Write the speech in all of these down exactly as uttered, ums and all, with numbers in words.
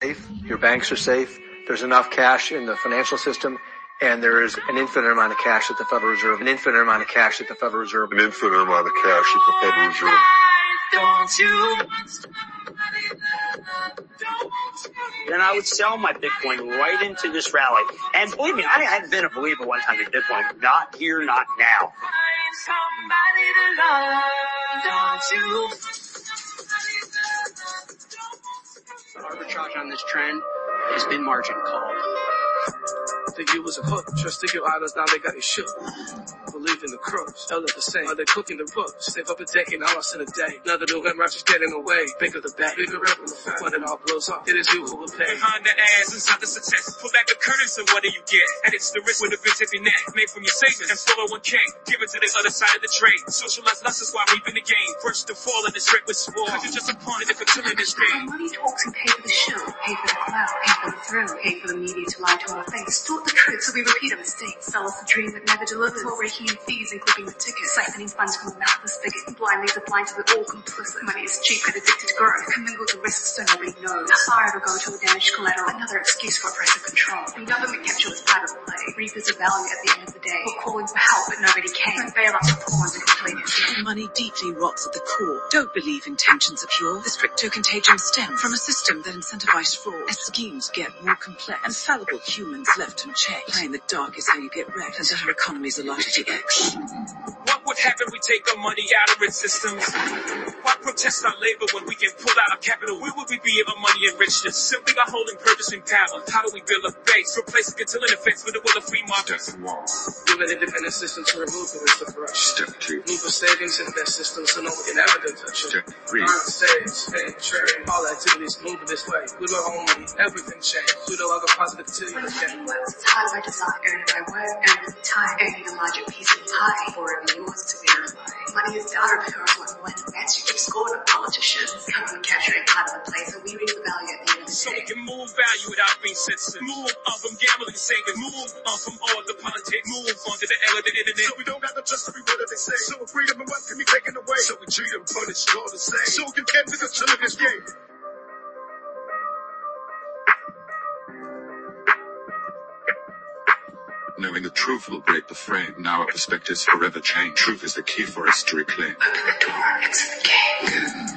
safe, your banks are safe, there's enough cash in the financial system, and there is an infinite amount of cash at the Federal Reserve, an infinite amount of cash at the Federal Reserve, an infinite amount of cash at the Federal Reserve. Don't you? Then I would sell my Bitcoin right into this rally. And believe me, I had been a believer one time in Bitcoin. Not here, not now. Don't you? Arbitrage on this trend has been margin called. Think you was a hook, trust your idols, now they got it shook. Believe in the crooks, hell of the same. Are they cooking the books? Save up a decade, now lost in a day. Another November, just getting away. Think of the back, bigger rebel effect. When it all blows up, it is you who will pay. Behind the ass, inside the success. Pull back the curtains and what do you get? And it's the risk with a big tippy net. Made from your savings and four oh one k. Give it to the other side of the trade. Socialize lust is why we've been the game. First to fall in this rip with sport. Cause you're just a pawn in the continuing this game. Money talks and pay for the show, pay for the clout, pay for the thrill, pay for the media to lie to our face. Distort the truth so we repeat a mistake. Sell us a dream that never delivers. While raking in fees and clipping the tickets. Siphoning funds from the mouth of the spigot. Blind leads the blind to the all complicit. Money is cheap and addicted to growth. Commingled the risks so nobody knows. A fire will go to a damaged collateral. Another excuse for oppressive control. The government capture was part of the play. Reapers of value at the end of the day. We're calling for help but nobody came. Don't bail us for pawns and complete it. Money deeply rots at the core. Don't believe intentions are pure. This crypto contagion stems from a system that incentivized fraud. As schemes get more complex and fallible humans left unchecked. Playing the dark is how you get wrecked, and our economies are largely X. What would happen if we take our money out of its systems? Why protest our labor when we can pull out our capital? Where would we be if our money enriched us? Simply by holding purchasing power. How do we build a base? Replace a controlling effects with a will of free markets. Give an independent system to remove the risk of corruption. Step two. Move a savings in that system so no one can ever touch it. Step three. Earn, save, spend, trade, all activities move this way. With our own money, everything changes. We no longer positive to you again. Works as hard as I desire, earning my work, earning the time, earning a larger piece of the pie, forever yours to verify. Money is data because when that's you keep scoring on politicians, government capturing part of the play, so we reap the value at the end of the day. So we can move value without being censored. Move on from gambling savings. Move on from all the politics. Move on to the L of the internet. So we don't have to trust every word that they say. So freedom and wealth can be taken away. So we treat them punished all the same. So you can't make us live this game. Knowing the truth will break the frame. Now our perspectives forever change. Truth is the key for us to reclaim. Open the door, exit the gate.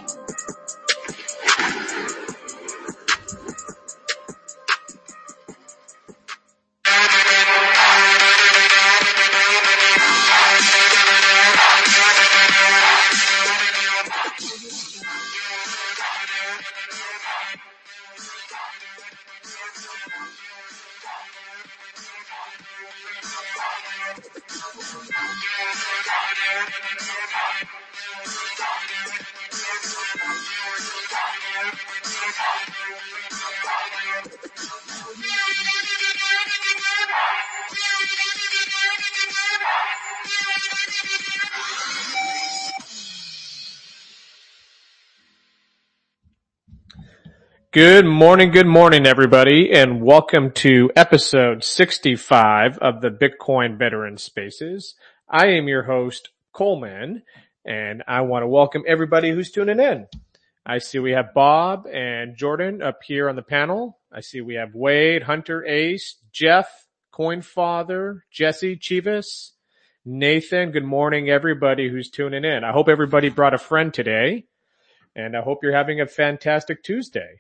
Good morning, good morning, everybody, and welcome to episode sixty-five of the Bitcoin Veteran Spaces. I am your host, Coleman, and I want to welcome everybody who's tuning in. I see we have Bob and Jordan up here on the panel. I see we have Wade, Hunter, Ace, Jeff, Coinfather, Jesse, Chivas, Nathan. Good morning, everybody who's tuning in. I hope everybody brought a friend today, and I hope you're having a fantastic Tuesday.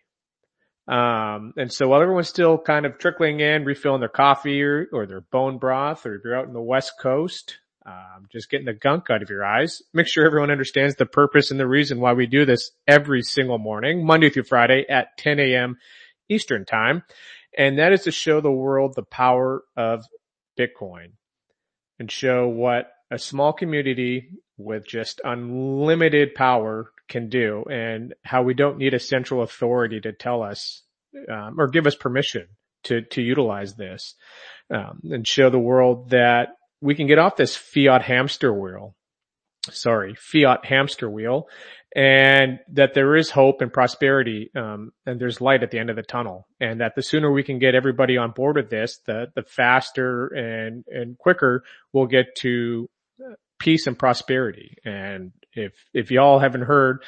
Um, and so while everyone's still kind of trickling in, refilling their coffee or, or their bone broth, or if you're out in the West Coast, um, just getting the gunk out of your eyes, make sure everyone understands the purpose and the reason why we do this every single morning, Monday through Friday at ten a.m. Eastern time. And that is to show the world the power of Bitcoin and show what a small community with just unlimited power can do, and how we don't need a central authority to tell us um, or give us permission to to utilize this, um, and show the world that we can get off this fiat hamster wheel. Sorry, fiat hamster wheel, and that there is hope and prosperity, um, and there's light at the end of the tunnel, and that the sooner we can get everybody on board with this, the the faster and and quicker we'll get to peace and prosperity. And if, if y'all haven't heard,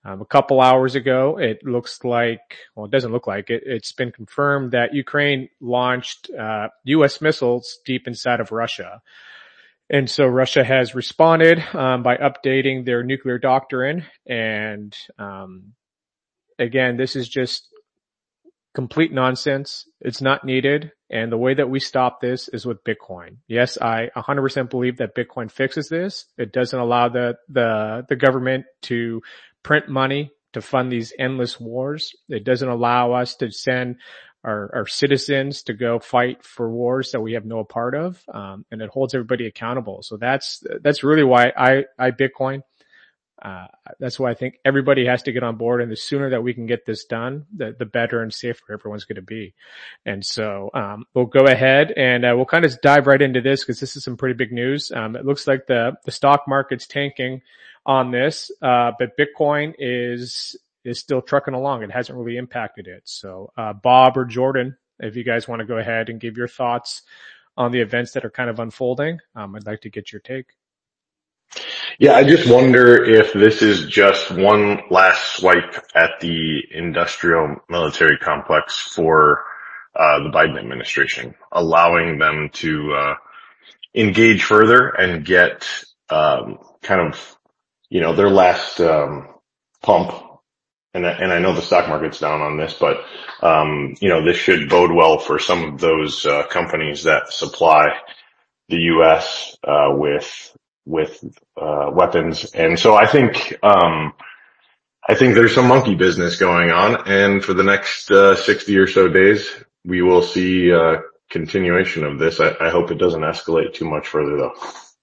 Um, a couple hours ago, it looks like, well, it doesn't look like it. It's been confirmed that Ukraine launched uh, U S missiles deep inside of Russia. And so Russia has responded um, by updating their nuclear doctrine. And um, again, this is just complete nonsense. It's not needed. And the way that we stop this is with Bitcoin. Yes, I one hundred percent believe that Bitcoin fixes this. It doesn't allow the, the, the government to print money to fund these endless wars. It doesn't allow us to send our, our citizens to go fight for wars that we have no part of. Um, and it holds everybody accountable. So that's, that's really why I, I Bitcoin. Uh, that's why I think everybody has to get on board, and the sooner that we can get this done, the, the better and safer everyone's going to be. And so, um, we'll go ahead and uh, we'll kind of dive right into this because this is some pretty big news. Um, it looks like the, the stock market's tanking on this, uh, but Bitcoin is, is still trucking along. It hasn't really impacted it. So, uh, Bob or Jordan, if you guys want to go ahead and give your thoughts on the events that are kind of unfolding, um, I'd like to get your take. Yeah, I just wonder if this is just one last swipe at the industrial military complex for uh the Biden administration, allowing them to uh engage further and get um kind of, you know, their last um pump. And, and I know the stock market's down on this, but um you know, this should bode well for some of those uh companies that supply the U S uh with with uh weapons. And so I think um I think there's some monkey business going on, and for the next uh sixty or so days we will see uh continuation of this. I, I hope it doesn't escalate too much further though.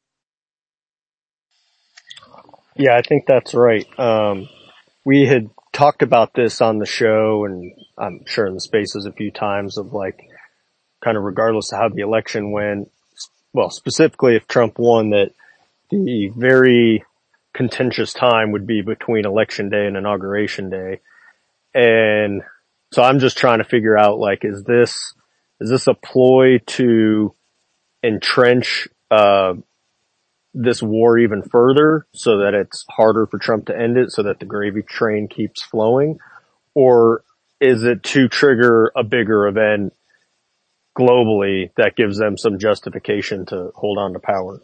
Yeah, I think that's right. Um we had talked about this on the show, and I'm sure in the spaces a few times, of like, kind of regardless of how the election went, well, specifically if Trump won, that the very contentious time would be between election day and inauguration day. And so I'm just trying to figure out, like, is this, is this a ploy to entrench, uh, this war even further so that it's harder for Trump to end it, so that the gravy train keeps flowing? Or is it to trigger a bigger event globally that gives them some justification to hold on to power?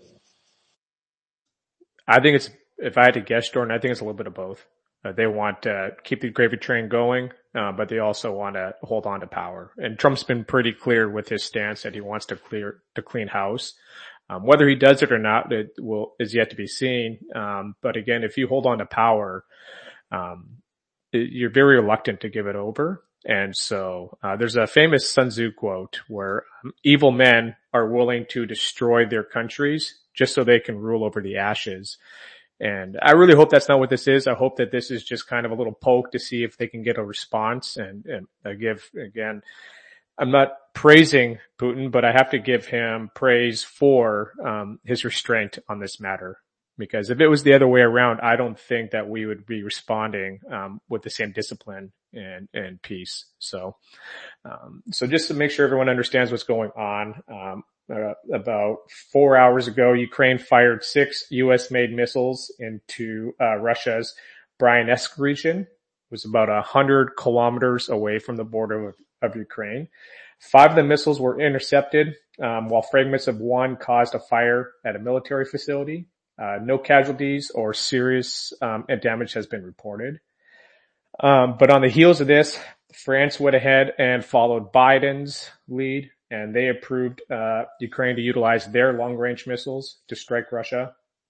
I think it's, if I had to guess, Jordan, I think it's a little bit of both. Uh, they want to keep the gravy train going, uh, but they also want to hold on to power. And Trump's been pretty clear with his stance that he wants to clear, to clean house. Um, whether he does it or not, it will, is yet to be seen. Um, but again, if you hold on to power, um, it, you're very reluctant to give it over. And so, uh, there's a famous Sun Tzu quote where um, evil men are willing to destroy their countries just so they can rule over the ashes. And I really hope that's not what this is. I hope that this is just kind of a little poke to see if they can get a response. And, and I give, again, I'm not praising Putin, but I have to give him praise for um his restraint on this matter. Because if it was the other way around, I don't think that we would be responding um with the same discipline and, and peace. So, um so just to make sure everyone understands what's going on, um Uh, about four hours ago, Ukraine fired six U S-made missiles into uh, Russia's Bryansk region. It was about a hundred kilometers away from the border of, of Ukraine. Five of the missiles were intercepted, um, while fragments of one caused a fire at a military facility. Uh, no casualties or serious um, damage has been reported. Um, but on the heels of this, France went ahead and followed Biden's lead, and they approved uh Ukraine to utilize their long-range missiles to strike Russia.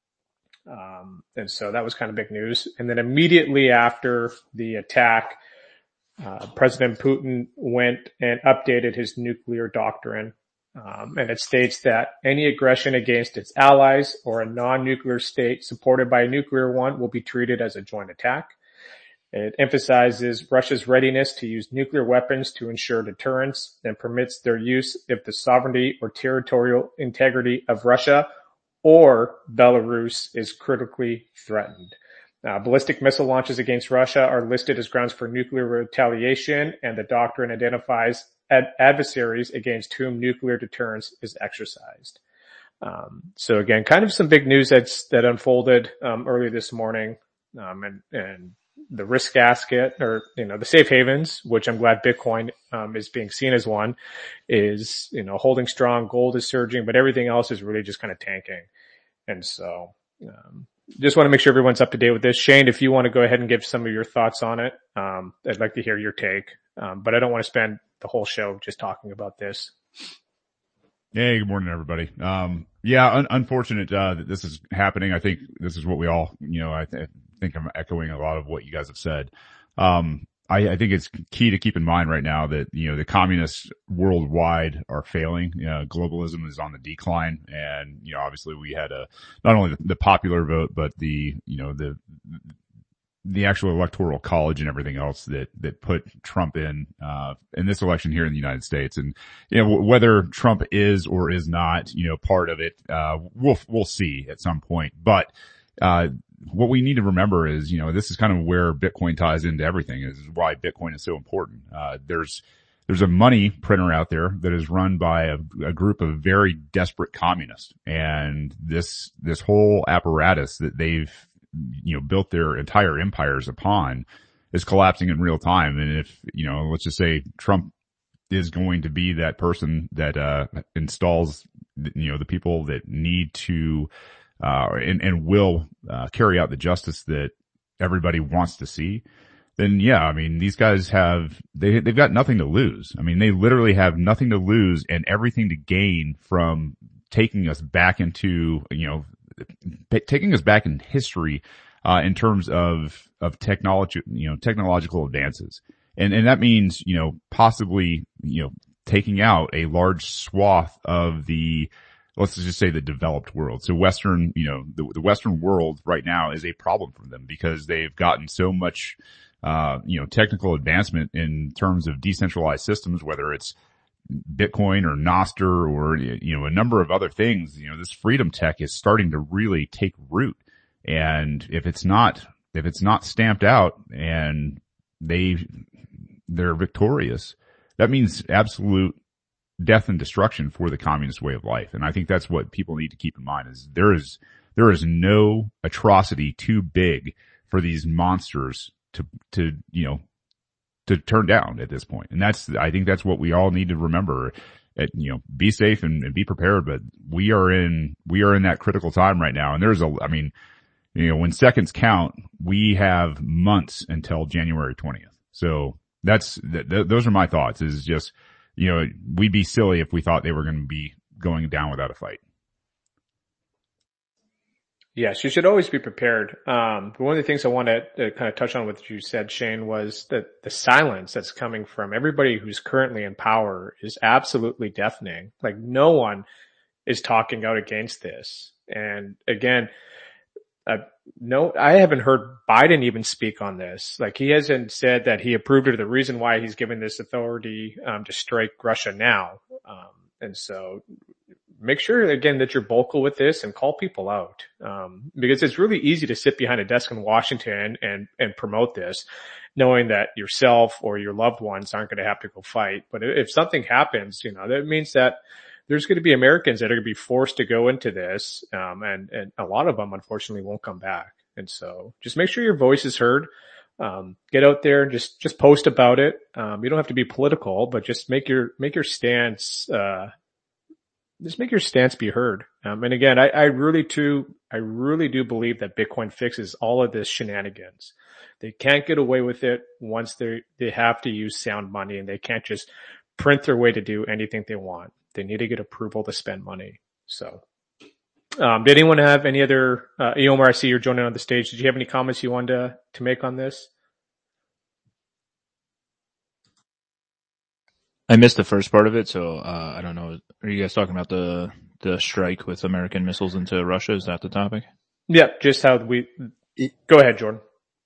Um and so that was kind of big news. And then immediately after the attack, uh President Putin went and updated his nuclear doctrine. Um and it states that any aggression against its allies or a non-nuclear state supported by a nuclear one will be treated as a joint attack. It emphasizes Russia's readiness to use nuclear weapons to ensure deterrence and permits their use if the sovereignty or territorial integrity of Russia or Belarus is critically threatened. Uh, ballistic missile launches against Russia are listed as grounds for nuclear retaliation, and the doctrine identifies ad- adversaries against whom nuclear deterrence is exercised. Um, so again, kind of some big news that's, that unfolded um, earlier this morning, um, and, and the risk asset, or, you know, the safe havens, which I'm glad Bitcoin, um, is being seen as one, is, you know, holding strong, gold is surging, but everything else is really just kind of tanking. And so, um, just want to make sure everyone's up to date with this. Shane, if you want to go ahead and give some of your thoughts on it, um, I'd like to hear your take. Um, but I don't want to spend the whole show just talking about this. Hey, good morning, everybody. Um, yeah, un- unfortunate, uh, that this is happening. I think this is what we all, you know, I, th- I think I'm echoing a lot of what you guys have said. Um, I, I think it's key to keep in mind right now that, you know, the communists worldwide are failing. You know, globalism is on the decline. And, you know, obviously we had a, not only the, the popular vote, but the, you know, the, the actual electoral college and everything else that, that put Trump in, uh, in this election here in the United States. And, you know, whether Trump is or is not, you know, part of it, uh, we'll, we'll see at some point. But, uh, what we need to remember is, you know, this is kind of where Bitcoin ties into everything. This is why Bitcoin is so important. Uh, there's, there's a money printer out there that is run by a, a group of very desperate communists. And this, this whole apparatus that they've, you know, built their entire empires upon is collapsing in real time. And if, you know, let's just say Trump is going to be that person that, uh, installs, you know, the people that need to, uh, and, and will, uh, carry out the justice that everybody wants to see, then yeah, I mean, these guys have, they, they've got nothing to lose. I mean, they literally have nothing to lose and everything to gain from taking us back into, you know, taking us back in history, uh, in terms of, of technology, you know, technological advances. And, and that means, you know, possibly, you know, taking out a large swath of the, let's just say the developed world. So Western, you know, the, the Western world right now is a problem for them because they've gotten so much, uh, you know, technical advancement in terms of decentralized systems, whether it's Bitcoin or Nostr or, you know, a number of other things. You know, this freedom tech is starting to really take root. And if it's not, if it's not stamped out and they, they're victorious, that means absolute death and destruction for the communist way of life. And I think that's what people need to keep in mind is there is, there is no atrocity too big for these monsters to, to, you know, to turn down at this point. And that's, I think that's what we all need to remember. At, you know, be safe and, and be prepared, but we are in, we are in that critical time right now. And there's a, I mean, you know, when seconds count, we have months until January twentieth. So that's, th- th- those are my thoughts is just, you know, we'd be silly if we thought they were going to be going down without a fight. Yes, you should always be prepared. Um, but one of the things I want to, to kind of touch on what you said, Shane, was that the silence that's coming from everybody who's currently in power is absolutely deafening. Like no one is talking out against this. And again, uh, no, I haven't heard Biden even speak on this. Like he hasn't said that he approved it or the reason why he's given this authority, um, to strike Russia now. Um, and so make sure again that you're vocal with this and call people out. Um, because it's really easy to sit behind a desk in Washington and, and promote this knowing that yourself or your loved ones aren't going to have to go fight. But if something happens, you know, that means that there's going to be Americans that are going to be forced to go into this. Um, and, and a lot of them unfortunately won't come back. And so just make sure your voice is heard. Um, get out there and just, just post about it. Um, you don't have to be political, but just make your, make your stance, uh, just make your stance be heard. Um, and again, I, I really too, I really do believe that Bitcoin fixes all of this shenanigans. They can't get away with it once they, they have to use sound money and they can't just print their way to do anything they want. They need to get approval to spend money. So, um, did anyone have any other, uh, Eomer, I see you're joining on the stage. Did you have any comments you wanted to, to make on this? I missed the first part of it, so uh, I don't know. Are you guys talking about the the strike with American missiles into Russia? Is that the topic? Yeah, just how we. Go ahead, Jordan.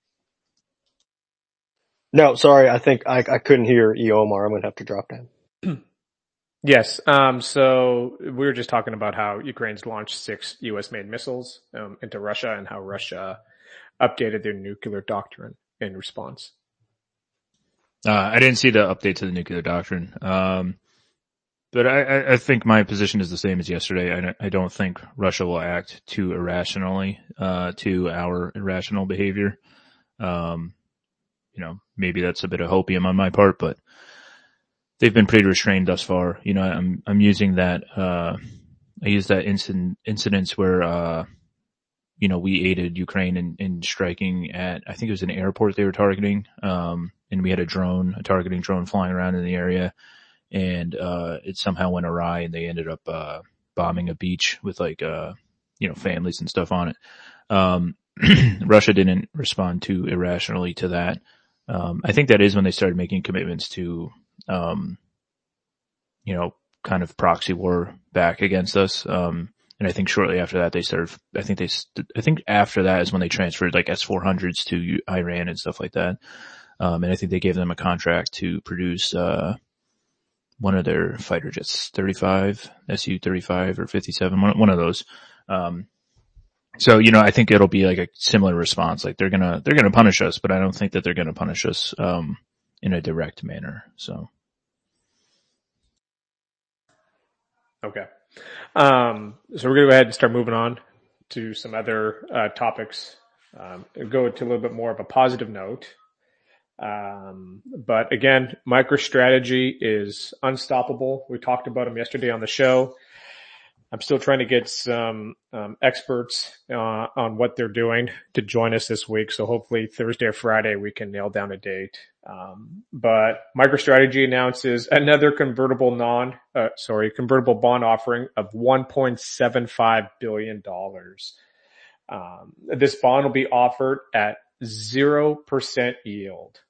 No, sorry. I think I, I couldn't hear Eomer. I'm going to have to drop down. Yes. Um, so we were just talking about how Ukraine's launched six U S made missiles um, into Russia and how Russia updated their nuclear doctrine in response. Uh, I didn't see the update to the nuclear doctrine. Um, but I, I think my position is the same as yesterday. I, I don't think Russia will act too irrationally, uh, to our irrational behavior. Um, you know, maybe that's a bit of hopium on my part, but they've been pretty restrained thus far. You know, I'm, I'm using that, uh, I used that incident, incidents where, uh, you know, we aided Ukraine in, in striking at, I think it was an airport they were targeting. Um, and we had a drone, a targeting drone flying around in the area, and, uh, it somehow went awry and they ended up, uh, bombing a beach with like, uh, you know, families and stuff on it. Um, Russia didn't respond too irrationally to that. Um, I think that is when they started making commitments to, um, you know, kind of proxy war back against us. Um, and I think shortly after that they started, I think they, I think after that is when they transferred like S four hundreds to Iran and stuff like that. Um, and I think they gave them a contract to produce, uh, one of their fighter jets, thirty-five, S U thirty-five or fifty-seven, one, one of those. Um, so, you know, I think it'll be like a similar response. Like they're gonna, they're gonna punish us, but I don't think that they're gonna punish us, um, in a direct manner. So. Okay. Um, so we're going to go ahead and start moving on to some other uh, topics. Um, go to a little bit more of a positive note. Um, but again, MicroStrategy is unstoppable. We talked about them yesterday on the show. I'm still trying to get some um, experts uh, on what they're doing to join us this week. So hopefully Thursday or Friday we can nail down a date. Um, but MicroStrategy announces another convertible non, uh, sorry, convertible bond offering of one point seven five billion dollars. Um, this bond will be offered at zero percent yield.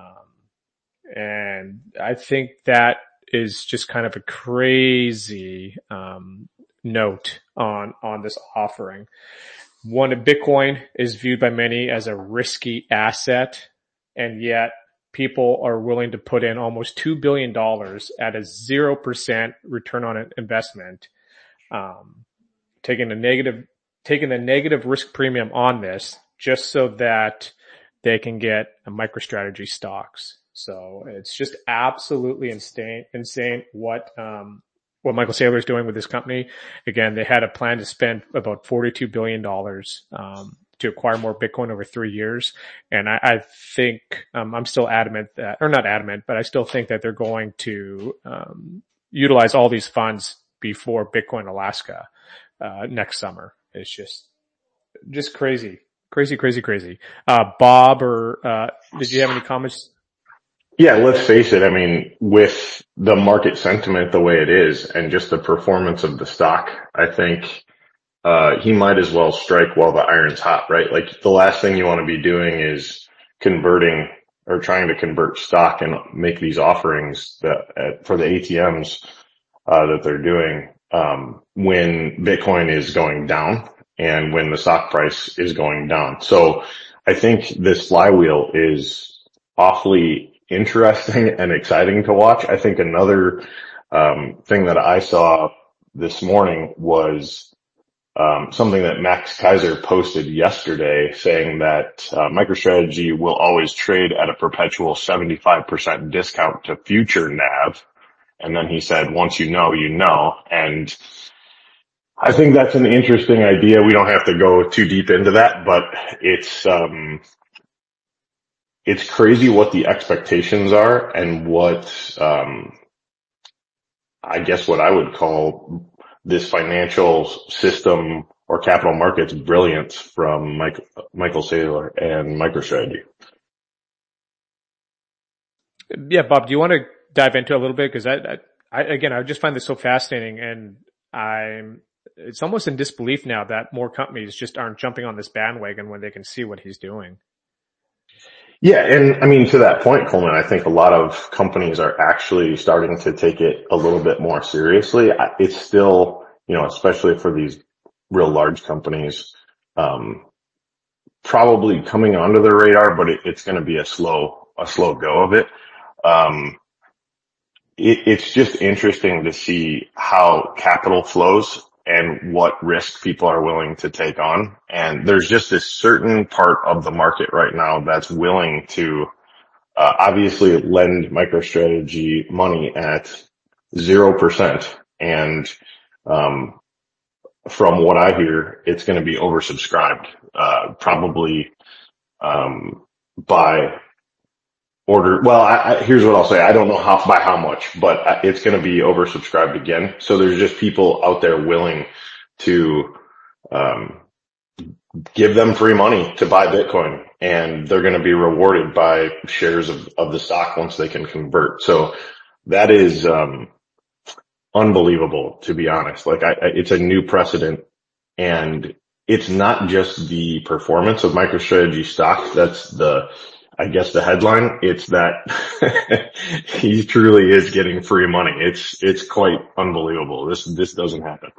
Um, and I think that is just kind of a crazy, um, note on, on this offering. One, Bitcoin is viewed by many as a risky asset, and yet people are willing to put in almost two billion dollars at a zero percent return on investment, um, taking a negative, taking a negative risk premium on this just so that they can get a MicroStrategy stocks. So it's just absolutely insane, insane what, um, what Michael Saylor is doing with this company. Again, they had a plan to spend about forty-two billion dollars, um, to acquire more Bitcoin over three years. And I, I think, um, I'm still adamant that, or not adamant, but I still think that they're going to, um, utilize all these funds before Bitcoin Alaska, uh, next summer. It's just, just crazy, crazy, crazy, crazy. Uh, Bob or, uh, did you have any comments? Yeah, let's face it. I mean, with the market sentiment the way it is and just the performance of the stock, I think, uh, he might as well strike while the iron's hot, right? Like the last thing you want to be doing is converting or trying to convert stock and make these offerings that uh, for the A T Ms, uh, that they're doing, um, when Bitcoin is going down and when the stock price is going down. So I think this flywheel is awfully interesting and exciting to watch. I think another um thing that I saw this morning was um something that Max Kaiser posted yesterday saying that uh, MicroStrategy will always trade at a perpetual seventy-five percent discount to future N A V. And then he said, once you know, you know. And I think that's an interesting idea. We don't have to go too deep into that, but it's um it's crazy what the expectations are and what, um, I guess what I would call this financial system or capital markets brilliance from Mike, Michael Saylor and MicroStrategy. Yeah, Bob, do you want to dive into it a little bit? Cause I, I, I, again, I just find this so fascinating, and I'm, it's almost in disbelief now that more companies just aren't jumping on this bandwagon when they can see what he's doing. Yeah, and I mean, to that point, Coleman, I think a lot of companies are actually starting to take it a little bit more seriously. It's still, you know, especially for these real large companies, um, probably coming onto the radar, but it, it's going to be a slow, a slow go of it. Um, it, it's just interesting to see how capital flows and what risk people are willing to take on. And there's just this certain part of the market right now that's willing to, uh, obviously lend MicroStrategy money at zero percent. And, um, from what I hear, it's going to be oversubscribed, uh, probably, um, by order. Well, I, I, here's what I'll say. I don't know how, by how much, but it's going to be oversubscribed again. So there's just people out there willing to, um, give them free money to buy Bitcoin, and they're going to be rewarded by shares of, of the stock once they can convert. So that is, um, unbelievable, to be honest. Like I, I it's a new precedent, and it's not just the performance of MicroStrategy stock. That's the, I guess the headline. It's that he truly is getting free money. It's, it's quite unbelievable. This, this doesn't happen.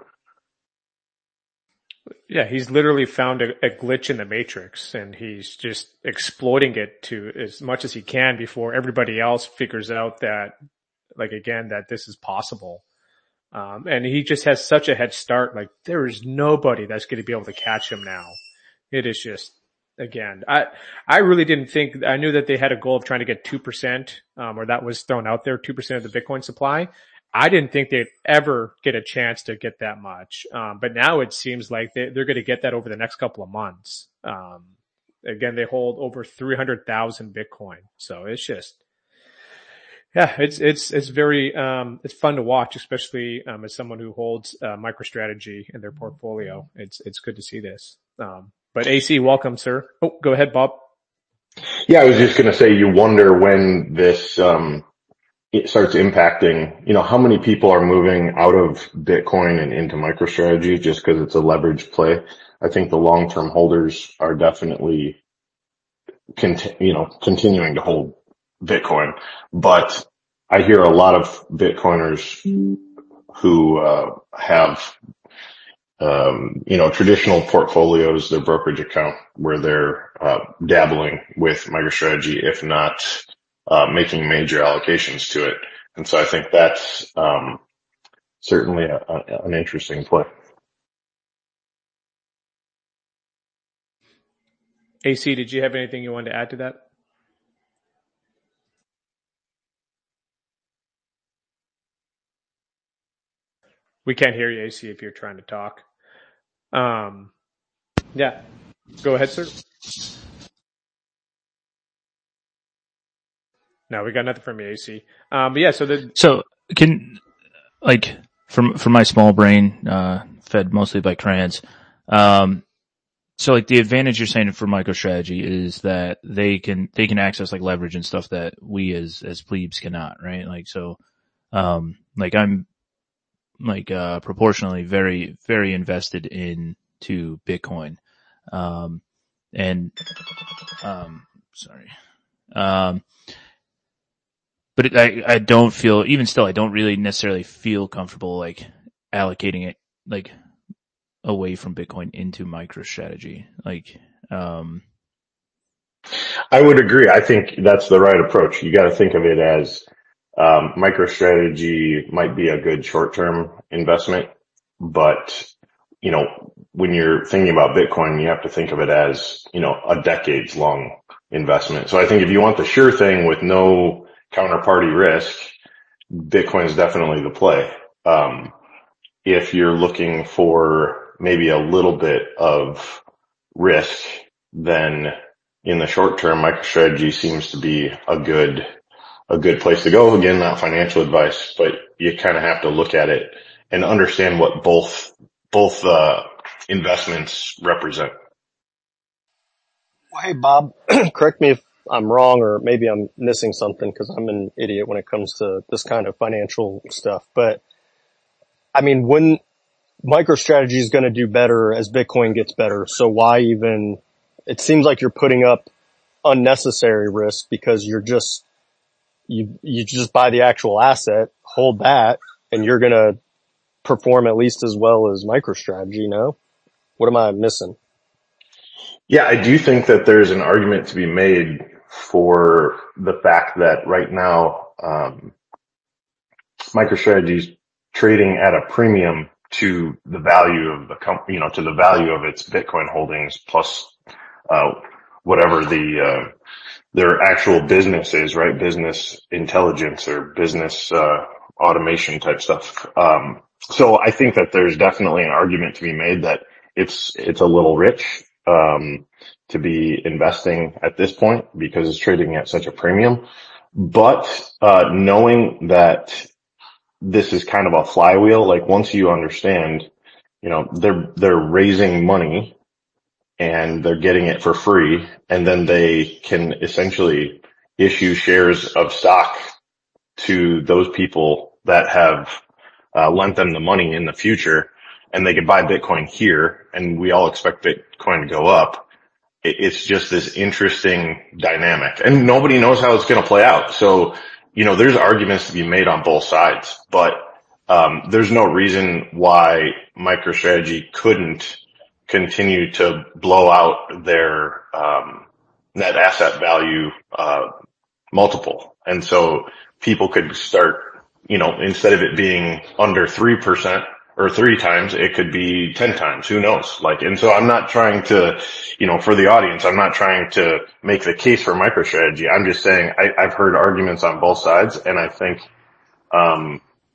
Yeah, he's literally found a, a glitch in the matrix, and he's just exploiting it to as much as he can before everybody else figures out that, like, again, that this is possible. Um, and he just has such a head start. Like, there is nobody that's going to be able to catch him now. It is just, again, I, I really didn't think, I knew that they had a goal of trying to get two percent, um, or that was thrown out there, two percent of the Bitcoin supply. I didn't think they'd ever get a chance to get that much. Um, but now it seems like they, they're going to get that over the next couple of months. Um, again, they hold over three hundred thousand Bitcoin. So it's just, yeah, it's, it's, it's very, um, it's fun to watch, especially, um, as someone who holds, uh, MicroStrategy in their portfolio. It's, it's good to see this. Um, but A C, welcome, sir. Oh, go ahead, Bob. Yeah, I was just going to say, you wonder when this, um, it starts impacting, you know, how many people are moving out of Bitcoin and into MicroStrategy just because it's a leveraged play. I think the long-term holders are definitely, conti- you know, continuing to hold Bitcoin. But I hear a lot of Bitcoiners who, uh, have, um, you know, traditional portfolios, their brokerage account, where they're, uh, dabbling with MicroStrategy, if not, Uh, making major allocations to it. And so I think that's, um, certainly a, a, an interesting play. A C, did you have anything you wanted to add to that? We can't hear you, A C, if you're trying to talk. Um, yeah, go ahead, sir. No, we got nothing from you, A C. Um, but yeah, so the so can like from from my small brain, uh, fed mostly by crayons. Um, so like the advantage you're saying for MicroStrategy is that they can they can access like leverage and stuff that we as as plebes cannot, right? Like so, um, like I'm like uh proportionally very very invested into Bitcoin, um, and um, sorry, um. But it, I, I don't feel, even still, I don't really necessarily feel comfortable like allocating it like away from Bitcoin into MicroStrategy. Like, um, I would agree. I think that's the right approach. You got to think of it as, um, MicroStrategy might be a good short-term investment, but you know, when you're thinking about Bitcoin, you have to think of it as, you know, a decades long investment. So I think if you want the sure thing with no counterparty risk, Bitcoin is definitely the play. Um, if you're looking for maybe a little bit of risk, then in the short term, MicroStrategy seems to be a good, a good place to go. Again, not financial advice, but you kind of have to look at it and understand what both, both, uh, investments represent. Well, hey, Bob, correct me if I'm wrong, or maybe I'm missing something because I'm an idiot when it comes to this kind of financial stuff. But I mean, when MicroStrategy is going to do better as Bitcoin gets better, so why even, it seems like you're putting up unnecessary risk because you're just, you, you just buy the actual asset, hold that, and you're going to perform at least as well as MicroStrategy, no? What am I missing? Yeah, I do think that there's an argument to be made for the fact that right now, um, MicroStrategy is trading at a premium to the value of the company, you know, to the value of its Bitcoin holdings plus, uh, whatever the, uh, their actual business is, right? Business intelligence or business, uh, automation type stuff. Um, so I think that there's definitely an argument to be made that it's, it's a little rich, um, to be investing at this point because it's trading at such a premium. But, uh, knowing that this is kind of a flywheel, like once you understand, you know, they're, they're raising money and they're getting it for free, and then they can essentially issue shares of stock to those people that have uh, lent them the money in the future, and they could buy Bitcoin here, and we all expect Bitcoin to go up. It's just this interesting dynamic, and nobody knows how it's going to play out. So, you know, there's arguments to be made on both sides, but um there's no reason why MicroStrategy couldn't continue to blow out their um net asset value uh multiple. And so people could start, you know, instead of it being under three percent or three times, it could be ten times. Who knows? Like, and so I'm not trying to, you know, for the audience, I'm not trying to make the case for MicroStrategy. I'm just saying I, I've heard arguments on both sides, and I think, um,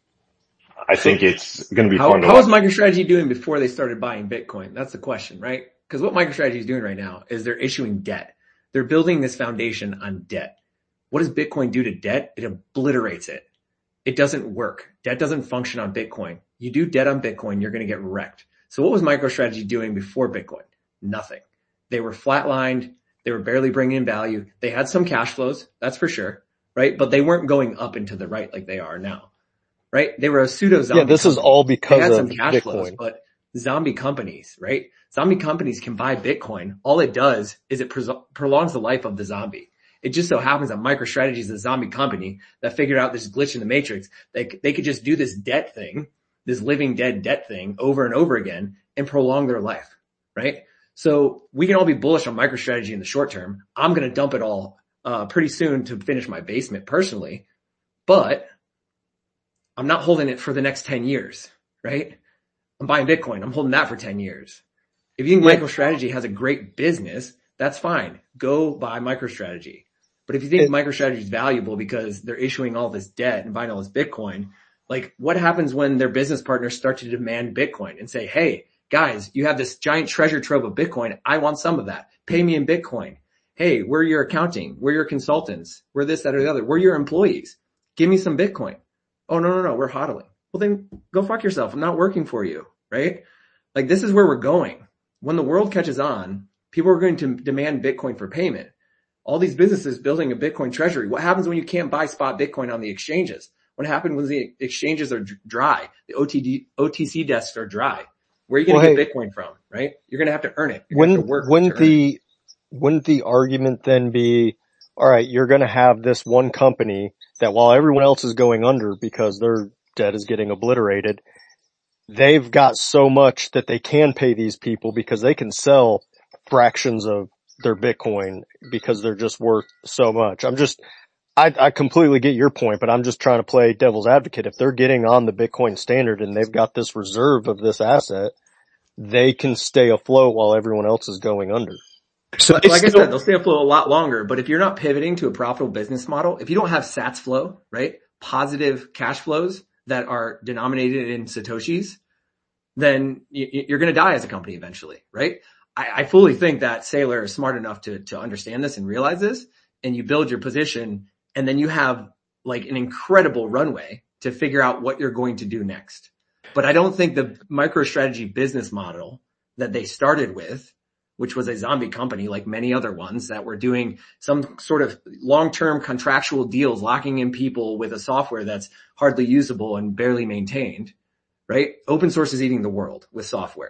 I think it's going to be how, fun to How watch. was MicroStrategy doing before they started buying Bitcoin? That's the question, right? Because what MicroStrategy is doing right now is they're issuing debt. They're building this foundation on debt. What does Bitcoin do to debt? It obliterates it. It doesn't work. Debt doesn't function on Bitcoin. You do debt on Bitcoin, you're going to get wrecked. So what was MicroStrategy doing before Bitcoin? Nothing. They were flatlined. They were barely bringing in value. They had some cash flows, that's for sure, right? But they weren't going up and to the right like they are now, right? They were a pseudo zombie. Yeah, this company. is all because they had of some cash Bitcoin. flows, but zombie companies, right? Zombie companies can buy Bitcoin. All it does is it pro- prolongs the life of the zombie. It just so happens that MicroStrategy is a zombie company that figured out this glitch in the matrix. They, they could just do this debt thing, this living dead debt thing over and over again and prolong their life, right? So we can all be bullish on MicroStrategy in the short term. I'm going to dump it all, uh, pretty soon to finish my basement personally, but I'm not holding it for the next ten years, right? I'm buying Bitcoin. I'm holding that for ten years. If you think yeah. MicroStrategy has a great business, that's fine. Go buy MicroStrategy. But if you think it, MicroStrategy is valuable because they're issuing all this debt and buying all this Bitcoin, like what happens when their business partners start to demand Bitcoin and say, hey, guys, you have this giant treasure trove of Bitcoin. I want some of that. Pay me in Bitcoin. Hey, we're your accounting. We're your consultants. We're this, that, or the other. We're your employees. Give me some Bitcoin. Oh, no, no, no. We're hodling. Well, then go fuck yourself. I'm not working for you, right? Like this is where we're going. When the world catches on, people are going to demand Bitcoin for payment. All these businesses building a Bitcoin treasury. What happens when you can't buy spot Bitcoin on the exchanges? What happens when the exchanges are dry? The O T D, O T C desks are dry. Where are you going to well, get hey, Bitcoin from, right? You're going to have to earn it. You're wouldn't, have to work wouldn't to earn the, it. wouldn't the argument then be, all right, you're going to have this one company that while everyone else is going under because their debt is getting obliterated, they've got so much that they can pay these people because they can sell fractions of their Bitcoin because they're just worth so much. I'm just, I, I completely get your point, but I'm just trying to play devil's advocate. If they're getting on the Bitcoin standard and they've got this reserve of this asset, they can stay afloat while everyone else is going under. So like I said, they'll stay afloat a lot longer, but if you're not pivoting to a profitable business model, if you don't have sats flow, right? Positive cash flows that are denominated in Satoshis, then you're going to die as a company eventually, right? I, I fully think that Saylor is smart enough to, to understand this and realize this, and you build your position and then you have like an incredible runway to figure out what you're going to do next. But I don't think the MicroStrategy business model that they started with, which was a zombie company like many other ones that were doing some sort of long-term contractual deals, locking in people with a software that's hardly usable and barely maintained, right? Open source is eating the world with software.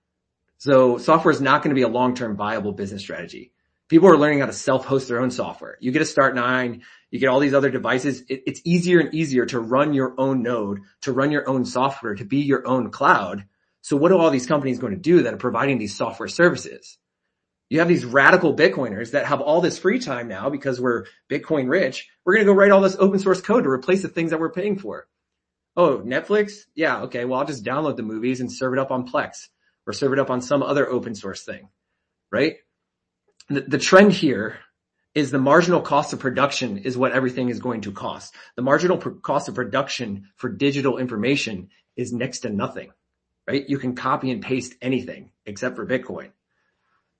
So software is not going to be a long-term viable business strategy. People are learning how to self-host their own software. You get a Start nine, you get all these other devices. It, it's easier and easier to run your own node, to run your own software, to be your own cloud. So what are all these companies going to do that are providing these software services? You have these radical Bitcoiners that have all this free time now because we're Bitcoin rich. We're going to go write all this open source code to replace the things that we're paying for. Oh, Netflix? Yeah, okay, well, I'll just download the movies and serve it up on Plex or serve it up on some other open source thing, right? The, the trend here is the marginal cost of production is what everything is going to cost. The marginal pr- cost of production for digital information is next to nothing, right? You can copy and paste anything except for Bitcoin.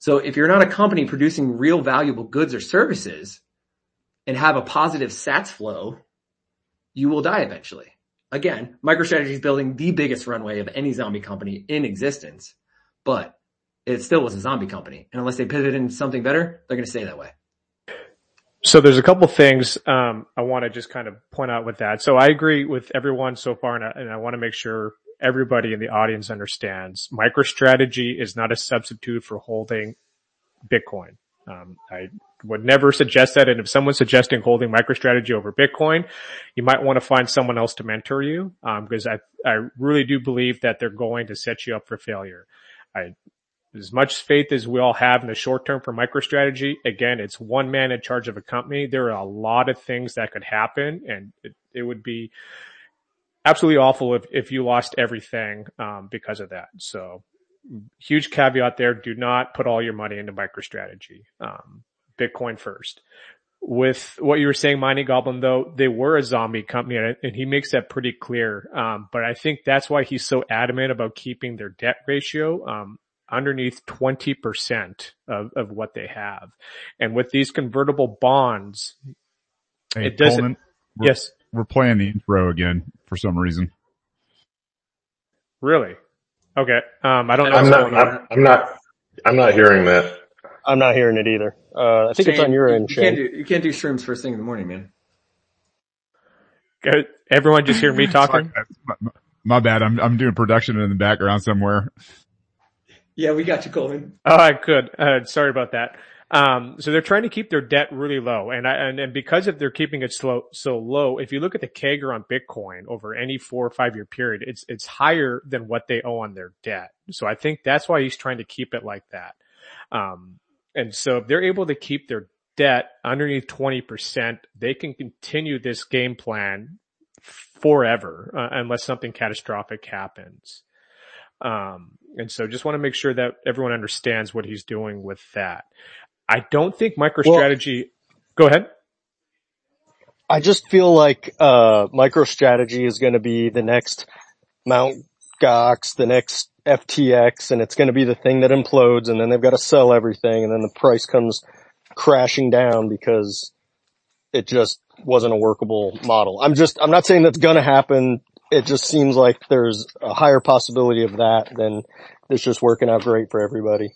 So if you're not a company producing real valuable goods or services and have a positive sats flow, you will die eventually. Again, MicroStrategy is building the biggest runway of any zombie company in existence, but it still was a zombie company. And unless they pivot into something better, they're going to stay that way. So there's a couple things um, I want to just kind of point out with that. So I agree with everyone so far, and I, and I want to make sure everybody in the audience understands MicroStrategy is not a substitute for holding Bitcoin. Um, I would never suggest that. And if someone's suggesting holding MicroStrategy over Bitcoin, you might want to find someone else to mentor you, um, because I, I really do believe that they're going to set you up for failure. I, as much faith as we all have in the short term for MicroStrategy, again, it's one man in charge of a company. There are a lot of things that could happen, and it, it would be absolutely awful if, if you lost everything, um, because of that. So huge caveat there. Do not put all your money into MicroStrategy. Um, Bitcoin first. With what you were saying, Mining Goblin, though, they were a zombie company, and, and he makes that pretty clear. Um, but I think that's why he's so adamant about keeping their debt ratio, um, underneath twenty percent of, of what they have. And with these convertible bonds, hey, it doesn't, Coleman, we're, yes. We're playing the intro again for some reason. Really? Okay. Um, I don't know. I'm not, I'm, I'm not, I'm not hearing that. I'm not hearing it either. Uh, I think Shane, it's on your you, end, you Shane. can't do, you can't do shrooms first thing in the morning, man. Everyone just hear me talking? my, my bad. I'm, I'm doing production in the background somewhere. Yeah, we got you, Coleman. Oh, I could. Uh, sorry about that. Um, so they're trying to keep their debt really low. And I, and, and because of they're keeping it slow, so low, if you look at the C A G R on Bitcoin over any four or five year period, it's, it's higher than what they owe on their debt. So I think that's why he's trying to keep it like that. Um, and so if they're able to keep their debt underneath twenty percent, they can continue this game plan forever, uh, unless something catastrophic happens. Um, and so just want to make sure that everyone understands what he's doing with that. I don't think MicroStrategy, well, go ahead. I just feel like, uh, MicroStrategy is going to be the next Mount Gox, the next F T X, and it's going to be the thing that implodes, and then they've got to sell everything, and then the price comes crashing down because it just wasn't a workable model. I'm just, I'm not saying that's going to happen. It just seems like there's a higher possibility of that than it's just working out great for everybody.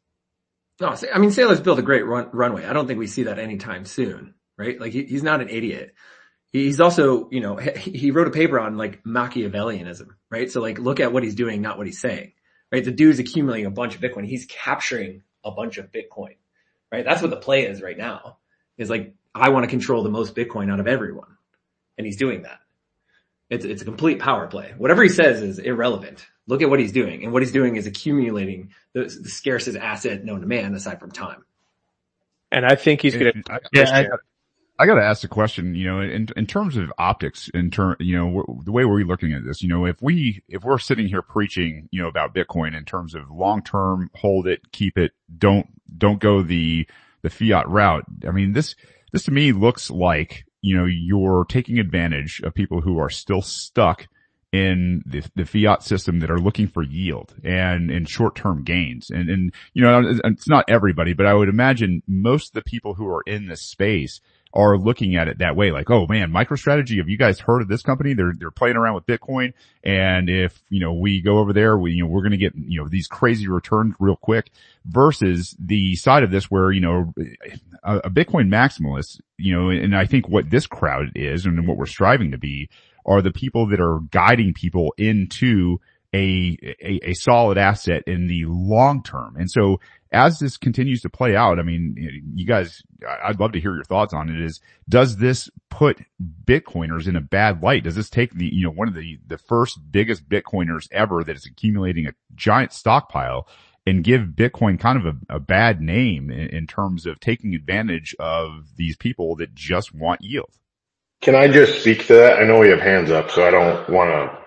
No, I mean, Saylor's built a great run, runway. I don't think we see that anytime soon, right? Like he, he's not an idiot. He's also, you know, he, he wrote a paper on like Machiavellianism, right? So like look at what he's doing, not what he's saying, right? The dude's accumulating a bunch of Bitcoin. He's capturing a bunch of Bitcoin, right? That's what the play is right now, is like, I want to control the most Bitcoin out of everyone. And he's doing that. It's, it's a complete power play. Whatever he says is irrelevant. Look at what he's doing. And what he's doing is accumulating the, the scarcest asset known to man aside from time. And I think he's going to, yeah, I, I got to ask the question, you know, in, in terms of optics, in term, you know, the way we're looking at this, you know, if we, if we're sitting here preaching, you know, about Bitcoin in terms of long term, hold it, keep it, don't, don't go the, the fiat route. I mean, this, this to me looks like, you know, you're taking advantage of people who are still stuck in the, the fiat system that are looking for yield and, and short-term gains. And, and, you know, it's not everybody, but I would imagine most of the people who are in this space are looking at it that way. Like, oh man, MicroStrategy, have you guys heard of this company? They're, they're playing around with Bitcoin. And if, you know, we go over there, we, you know, we're going to get, you know, these crazy returns real quick versus the side of this where, you know, a, a Bitcoin maximalist, you know, and I think what this crowd is and what we're striving to be are the people that are guiding people into a, a, a solid asset in the long term. And so as this continues to play out, I mean, you guys, I'd love to hear your thoughts on it is, does this put Bitcoiners in a bad light? Does this take the, you know, one of the, the first biggest Bitcoiners ever that is accumulating a giant stockpile and give Bitcoin kind of a, a bad name in, in terms of taking advantage of these people that just want yield? Can I just speak to that? I know we have hands up, so I don't want to,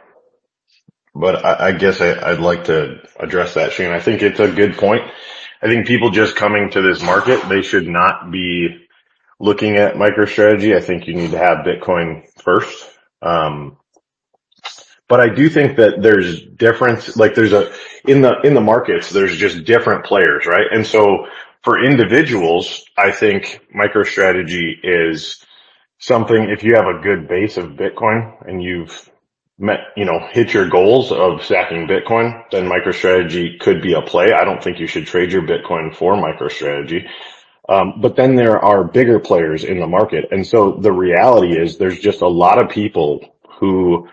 but I, I guess I, I'd like to address that, Shane. I think it's a good point. I think people just coming to this market, they should not be looking at MicroStrategy. I think you need to have Bitcoin first. Um, But I do think that there's difference, like there's a, in the, in the markets, there's just different players, right? And so for individuals, I think MicroStrategy is something, if you have a good base of Bitcoin and you've met, you know, hit your goals of stacking Bitcoin, then MicroStrategy could be a play. I don't think you should trade your Bitcoin for MicroStrategy. Um, but then there are bigger players in the market. And so the reality is there's just a lot of people who,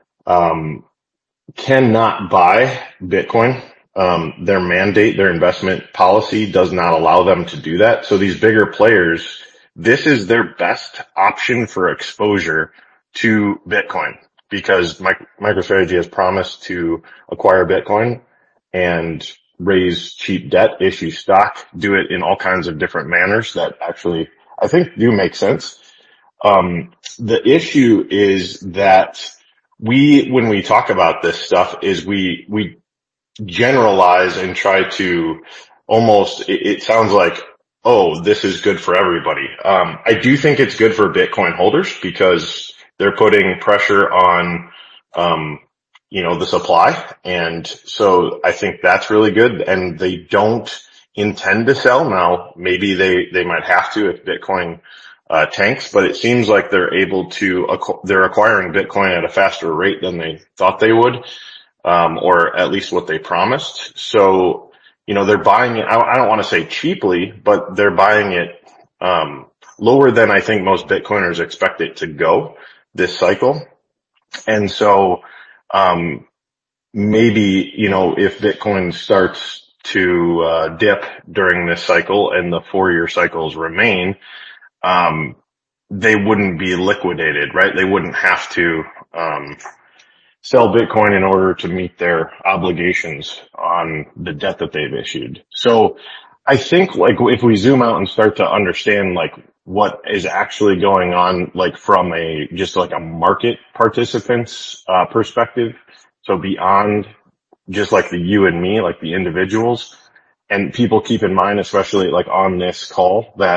um, cannot buy Bitcoin. Um, their mandate, their investment policy does not allow them to do that. So these bigger players, this is their best option for exposure to Bitcoin because MicroStrategy has promised to acquire Bitcoin and raise cheap debt, issue stock, do it in all kinds of different manners that actually I think do make sense. Um, the issue is that we, when we talk about this stuff is we, we generalize and try to almost, it, it sounds like, oh, this is good for everybody. Um, I do think it's good for Bitcoin holders because they're putting pressure on, um, you know, the supply. And so I think that's really good. And they don't intend to sell now. Maybe they, they might have to if Bitcoin uh, tanks, but it seems like they're able to, they're acquiring Bitcoin at a faster rate than they thought they would, um, or at least what they promised. So, you know, they're buying it, I don't want to say cheaply, but they're buying it, um, lower than I think most Bitcoiners expect it to go this cycle. And so, um, maybe, you know, if Bitcoin starts to, uh, dip during this cycle and the four year cycles remain, um, they wouldn't be liquidated, right? They wouldn't have to, um, sell Bitcoin in order to meet their obligations on the debt that they've issued. So I think like if we zoom out and start to understand like what is actually going on, like from a, just like a market participant's, uh, perspective. So beyond just like the you and me, like the individuals, and people keep in mind, especially like on this call that,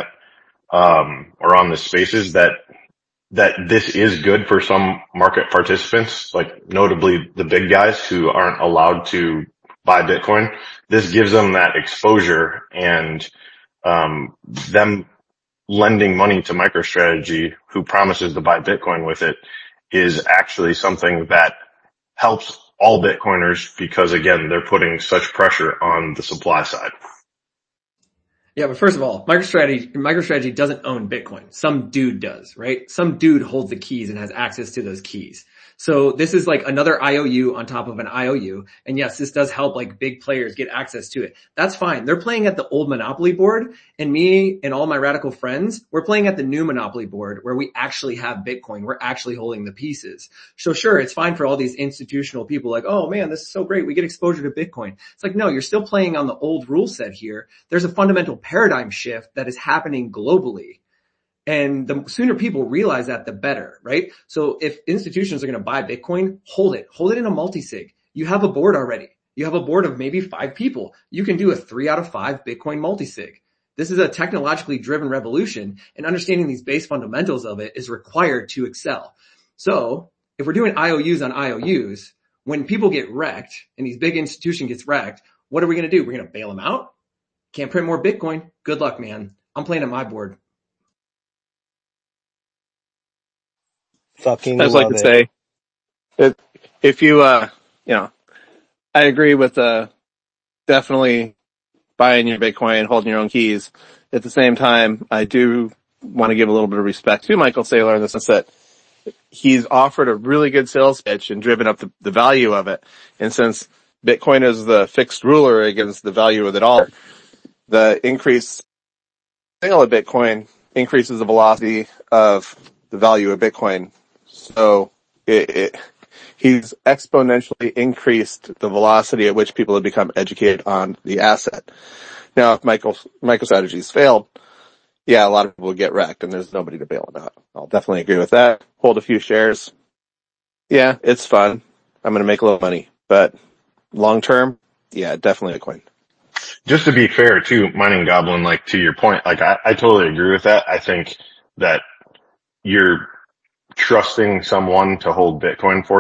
um, or on the spaces that, that this is good for some market participants, like notably the big guys who aren't allowed to buy Bitcoin. This gives them that exposure, and um them lending money to MicroStrategy, who promises to buy Bitcoin with it, is actually something that helps all Bitcoiners because, again, they're putting such pressure on the supply side. Yeah, but first of all, MicroStrategy, MicroStrategy doesn't own Bitcoin. Some dude does, right? Some dude holds the keys and has access to those keys. So this is like another I O U on top of an I O U. And yes, this does help like big players get access to it. That's fine. They're playing at the old Monopoly board, and me and all my radical friends, we're playing at the new Monopoly board where we actually have Bitcoin. We're actually holding the pieces. So sure, it's fine for all these institutional people like, oh man, this is so great. We get exposure to Bitcoin. It's like, no, you're still playing on the old rule set here. There's a fundamental paradigm shift that is happening globally. And the sooner people realize that, the better, right? So if institutions are going to buy Bitcoin, hold it. Hold it in a multi-sig. You have a board already. You have a board of maybe five people. You can do a three out of five Bitcoin multi-sig. This is a technologically driven revolution, and understanding these base fundamentals of it is required to excel. So if we're doing I O Us on I O Us, when people get wrecked and these big institution gets wrecked, what are we going to do? We're going to bail them out? Can't print more Bitcoin. Good luck, man. I'm playing at my board. Fucking I just like to say, if, if you, uh, you know, I agree with, uh, definitely buying your Bitcoin, holding your own keys. At the same time, I do want to give a little bit of respect to Michael Saylor in the sense that he's offered a really good sales pitch and driven up the, the value of it. And since Bitcoin is the fixed ruler against the value of the dollar, the increase sale of Bitcoin increases the velocity of the value of Bitcoin. So it, it, he's exponentially increased the velocity at which people have become educated on the asset. Now, if Michael, MicroStrategy's failed, yeah, a lot of people will get wrecked and there's nobody to bail them out. I'll definitely agree with that. Hold a few shares. Yeah, it's fun. I'm going to make a little money, but long term, yeah, definitely Bitcoin. Just to be fair too, Mining Goblin, like to your point, like I, I totally agree with that. I think that you're trusting someone to hold Bitcoin for you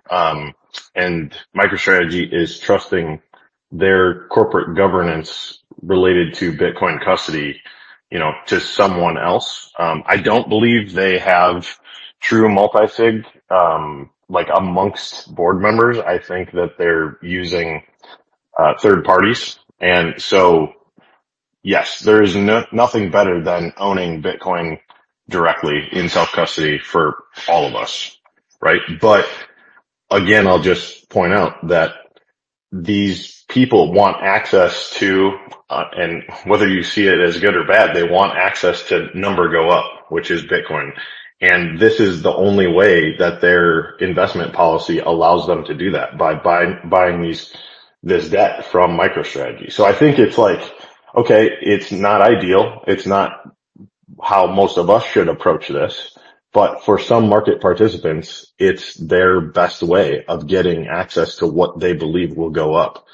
Um, and MicroStrategy is trusting their corporate governance related to Bitcoin custody, you know, to someone else. Um, I don't believe they have true multi-sig, um, like amongst board members. I think that they're using, uh, third parties. And so, yes, there is no, nothing better than owning Bitcoin directly in self-custody for all of us, right? But again, I'll just point out that these people want access to, uh, and whether you see it as good or bad, they want access to number go up, which is Bitcoin. And this is the only way that their investment policy allows them to do that, by buying, buying these, this debt from MicroStrategy. So I think it's like, okay, it's not ideal. It's not how most of us should approach this. But for some market participants, it's their best way of getting access to what they believe will go up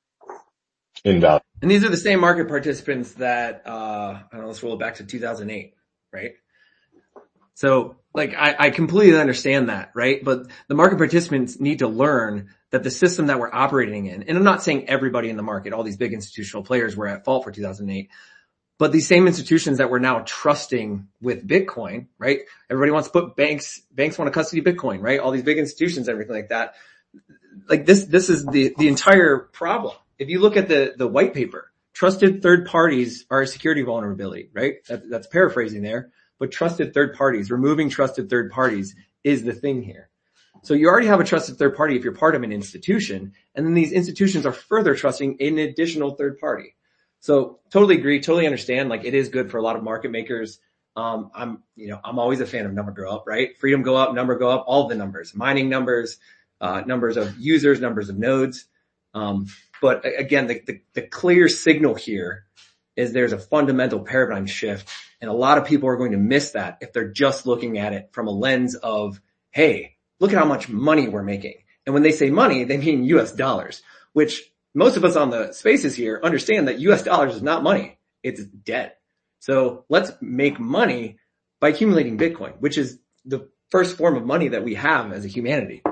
in value. And these are the same market participants that, uh, I don't know, let's roll it back to two thousand eight, right? So, like, I, I completely understand that, right? But the market participants need to learn that the system that we're operating in, and I'm not saying everybody in the market, all these big institutional players were at fault for two thousand eight, but these same institutions that we're now trusting with Bitcoin, right? Everybody wants to put banks, banks want to custody Bitcoin, right? All these big institutions, everything like that. Like this, this is the, the entire problem. If you look at the, the white paper, trusted third parties are a security vulnerability, right? That, that's paraphrasing there, but trusted third parties, removing trusted third parties is the thing here. So you already have a trusted third party if you're part of an institution, and then these institutions are further trusting an additional third party. So totally agree, totally understand. Like it is good for a lot of market makers. Um, I'm, you know, I'm always a fan of number go up, right? Freedom go up, number go up, all the numbers, mining numbers, uh, numbers of users, numbers of nodes. Um, but again, the, the, the clear signal here is there's a fundamental paradigm shift, and a lot of people are going to miss that if they're just looking at it from a lens of, hey, look at how much money we're making. And when they say money, they mean U S dollars, which most of us on the spaces here understand that U S dollars is not money. It's debt. So let's make money by accumulating Bitcoin, which is the first form of money that we have as a humanity.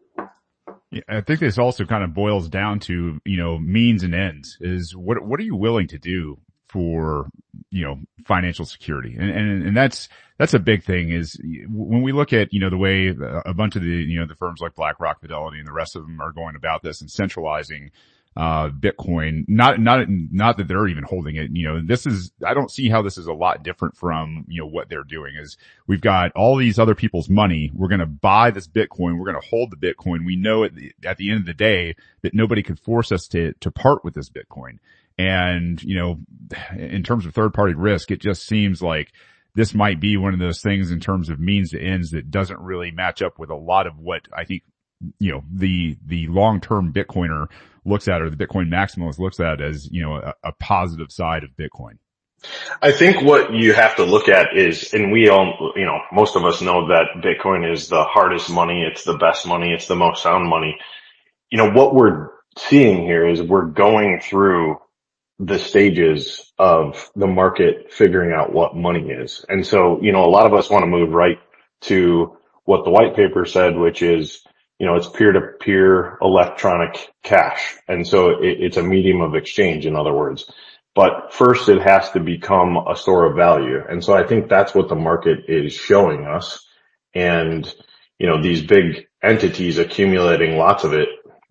Yeah, I think this also kind of boils down to, you know, means and ends. Is what, what are you willing to do for, you know, financial security? And, and, and that's, that's a big thing is when we look at, you know, the way a bunch of the, you know, the firms like BlackRock, Fidelity, and the rest of them are going about this and centralizing uh Bitcoin, not not not that they're even holding it, you know, this is, I don't see how this is a lot different from, you know, what they're doing. Is we've got all these other people's money, we're going to buy this Bitcoin, we're going to hold the Bitcoin. We know at the, at the end of the day that nobody could force us to to part with this Bitcoin. And, you know, in terms of third party risk, it just seems like this might be one of those things in terms of means to ends that doesn't really match up with a lot of what I think, you know, the the long-term Bitcoiner looks at, or the Bitcoin maximalist looks at as, you know, a, a positive side of Bitcoin. I think what you have to look at is, and we all, you know, most of us know that Bitcoin is the hardest money, it's the best money, it's the most sound money. You know, what we're seeing here is we're going through the stages of the market figuring out what money is. And so, you know, a lot of us want to move right to what the white paper said, which is, you know, it's peer-to-peer electronic cash. And so it, it's a medium of exchange, in other words. But first it has to become a store of value. And so I think that's what the market is showing us. And, you know, these big entities accumulating lots of it,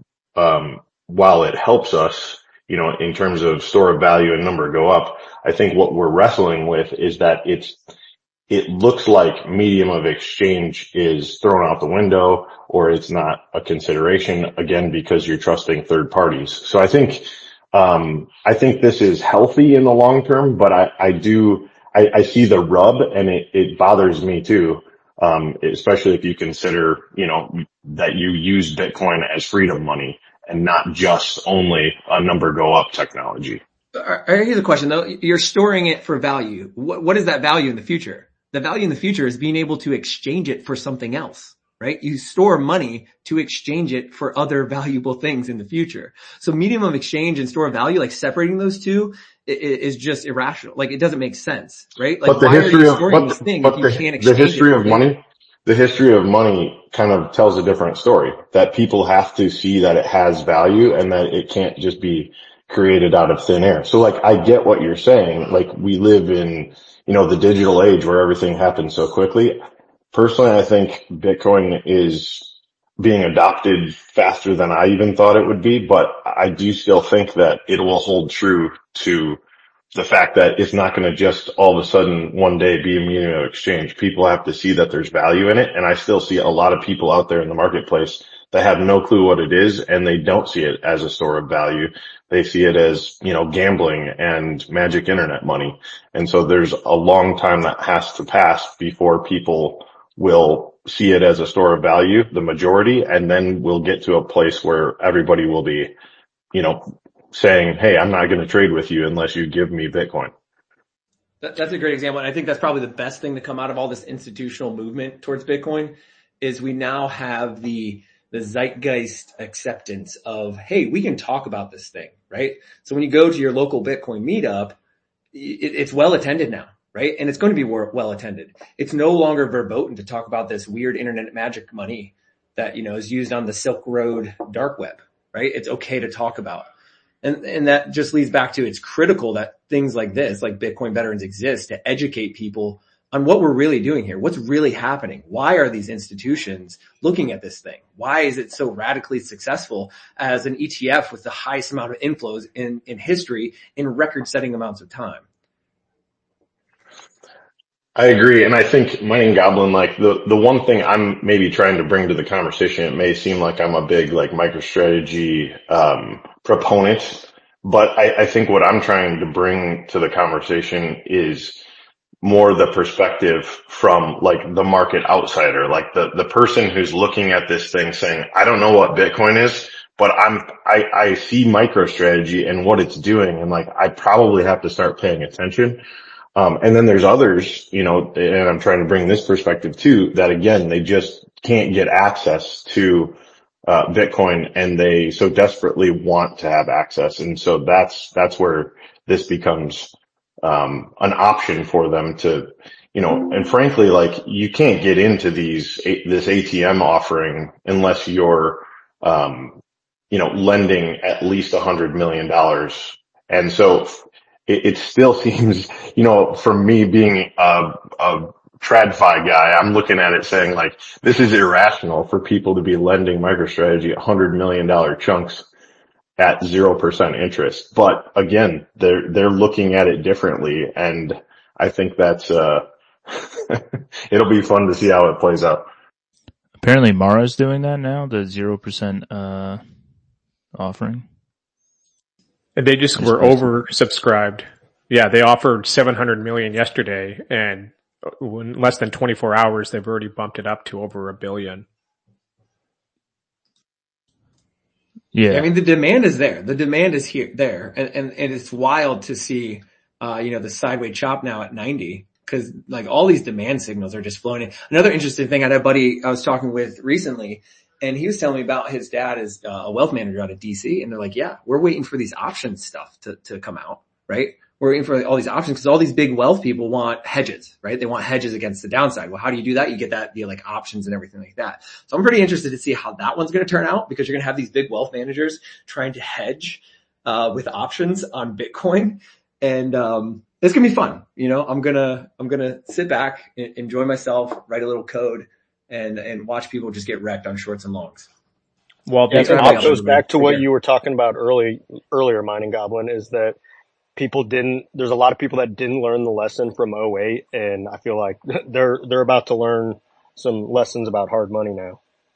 um, while it helps us, you know, in terms of store of value and number go up, I think what we're wrestling with is that it's, it looks like medium of exchange is thrown out the window, or it's not a consideration, again, because you're trusting third parties. So I think, um, I think this is healthy in the long term, but I, I do, I, I see the rub, and it, it bothers me too. Um, especially if you consider, you know, that you use Bitcoin as freedom money and not just only a number go up technology. Here's the question though. You're storing it for value. What, what is that value in the future? The value in the future is being able to exchange it for something else, right? You store money to exchange it for other valuable things in the future. So medium of exchange and store of value, like separating those two is just irrational. Like it doesn't make sense, right? Like but the why history are you of, storing but, these things but if you the, can't exchange the history it of money, the history of money kind of tells a different story, that people have to see that it has value and that it can't just be created out of thin air. So like, I get what you're saying. Like, we live in, you know, the digital age where everything happens so quickly. Personally, I think Bitcoin is being adopted faster than I even thought it would be, but I do still think that it will hold true to the fact that it's not going to just all of a sudden one day be a medium of exchange. People have to see that there's value in it. And I still see a lot of people out there in the marketplace that have no clue what it is, and they don't see it as a store of value. They see it as, you know, gambling and magic internet money. And so there's a long time that has to pass before people will see it as a store of value, the majority, and then we'll get to a place where everybody will be, you know, saying, hey, I'm not going to trade with you unless you give me Bitcoin. That, that's a great example. And I think that's probably the best thing to come out of all this institutional movement towards Bitcoin is we now have the, the zeitgeist acceptance of, hey, we can talk about this thing, right? So when you go to your local Bitcoin meetup, it, it's well attended now, right? And it's going to be well attended. It's no longer verboten to talk about this weird internet magic money that, you know, is used on the Silk Road dark web, right? It's okay to talk about. And, and that just leads back to it's critical that things like this, like Bitcoin Veterans, exist to educate people on what we're really doing here. What's really happening? Why are these institutions looking at this thing? Why is it so radically successful as an E T F with the highest amount of inflows in, in history in record-setting amounts of time? I agree. And I think Mining Goblin, like the, the one thing I'm maybe trying to bring to the conversation, it may seem like I'm a big like MicroStrategy, um, proponent, but I, I think what I'm trying to bring to the conversation is more the perspective from like the market outsider, like the, the person who's looking at this thing saying, I don't know what Bitcoin is, but I'm, I, I see MicroStrategy and what it's doing. And like, I probably have to start paying attention. Um, and then there's others, you know, and I'm trying to bring this perspective too, that again, they just can't get access to, uh, Bitcoin, and they so desperately want to have access. And so that's, that's where this becomes, um, an option for them to, you know, and frankly, like you can't get into these, this A T M offering unless you're, um, you know, lending at least a hundred million dollars. And so, It, it still seems, you know, for me being a, a TradFi guy, I'm looking at it saying like, this is irrational for people to be lending MicroStrategy one hundred million dollars chunks at zero percent interest. But again, they're, they're looking at it differently. And I think that's, uh, it'll be fun to see how it plays out. Apparently Mara's doing that now, the zero percent, uh, offering. And they just were oversubscribed. Yeah, they offered seven hundred million yesterday, and in less than twenty-four hours, they've already bumped it up to over a billion. Yeah. I mean, the demand is there. The demand is here, there. And, and, and it's wild to see, uh, you know, the sideways chop now at ninety, cause like all these demand signals are just flowing in. Another interesting thing, I had a buddy I was talking with recently, and he was telling me about his dad is uh, a wealth manager out of D C. And they're like, yeah, we're waiting for these options stuff to, to come out, right? We're waiting for all these options because all these big wealth people want hedges, right? They want hedges against the downside. Well, how do you do that? You get that via like options and everything like that. So I'm pretty interested to see how that one's going to turn out, because you're going to have these big wealth managers trying to hedge, uh, with options on Bitcoin. And, um, it's going to be fun. You know, I'm going to, I'm going to sit back, enjoy myself, write a little code, and, and watch people just get wrecked on shorts and longs. Well, yeah, that goes back to what you were talking about early, earlier, Mining Goblin, is that people didn't, there's a lot of people that didn't learn the lesson from oh eight, and I feel like they're, they're about to learn some lessons about hard money now.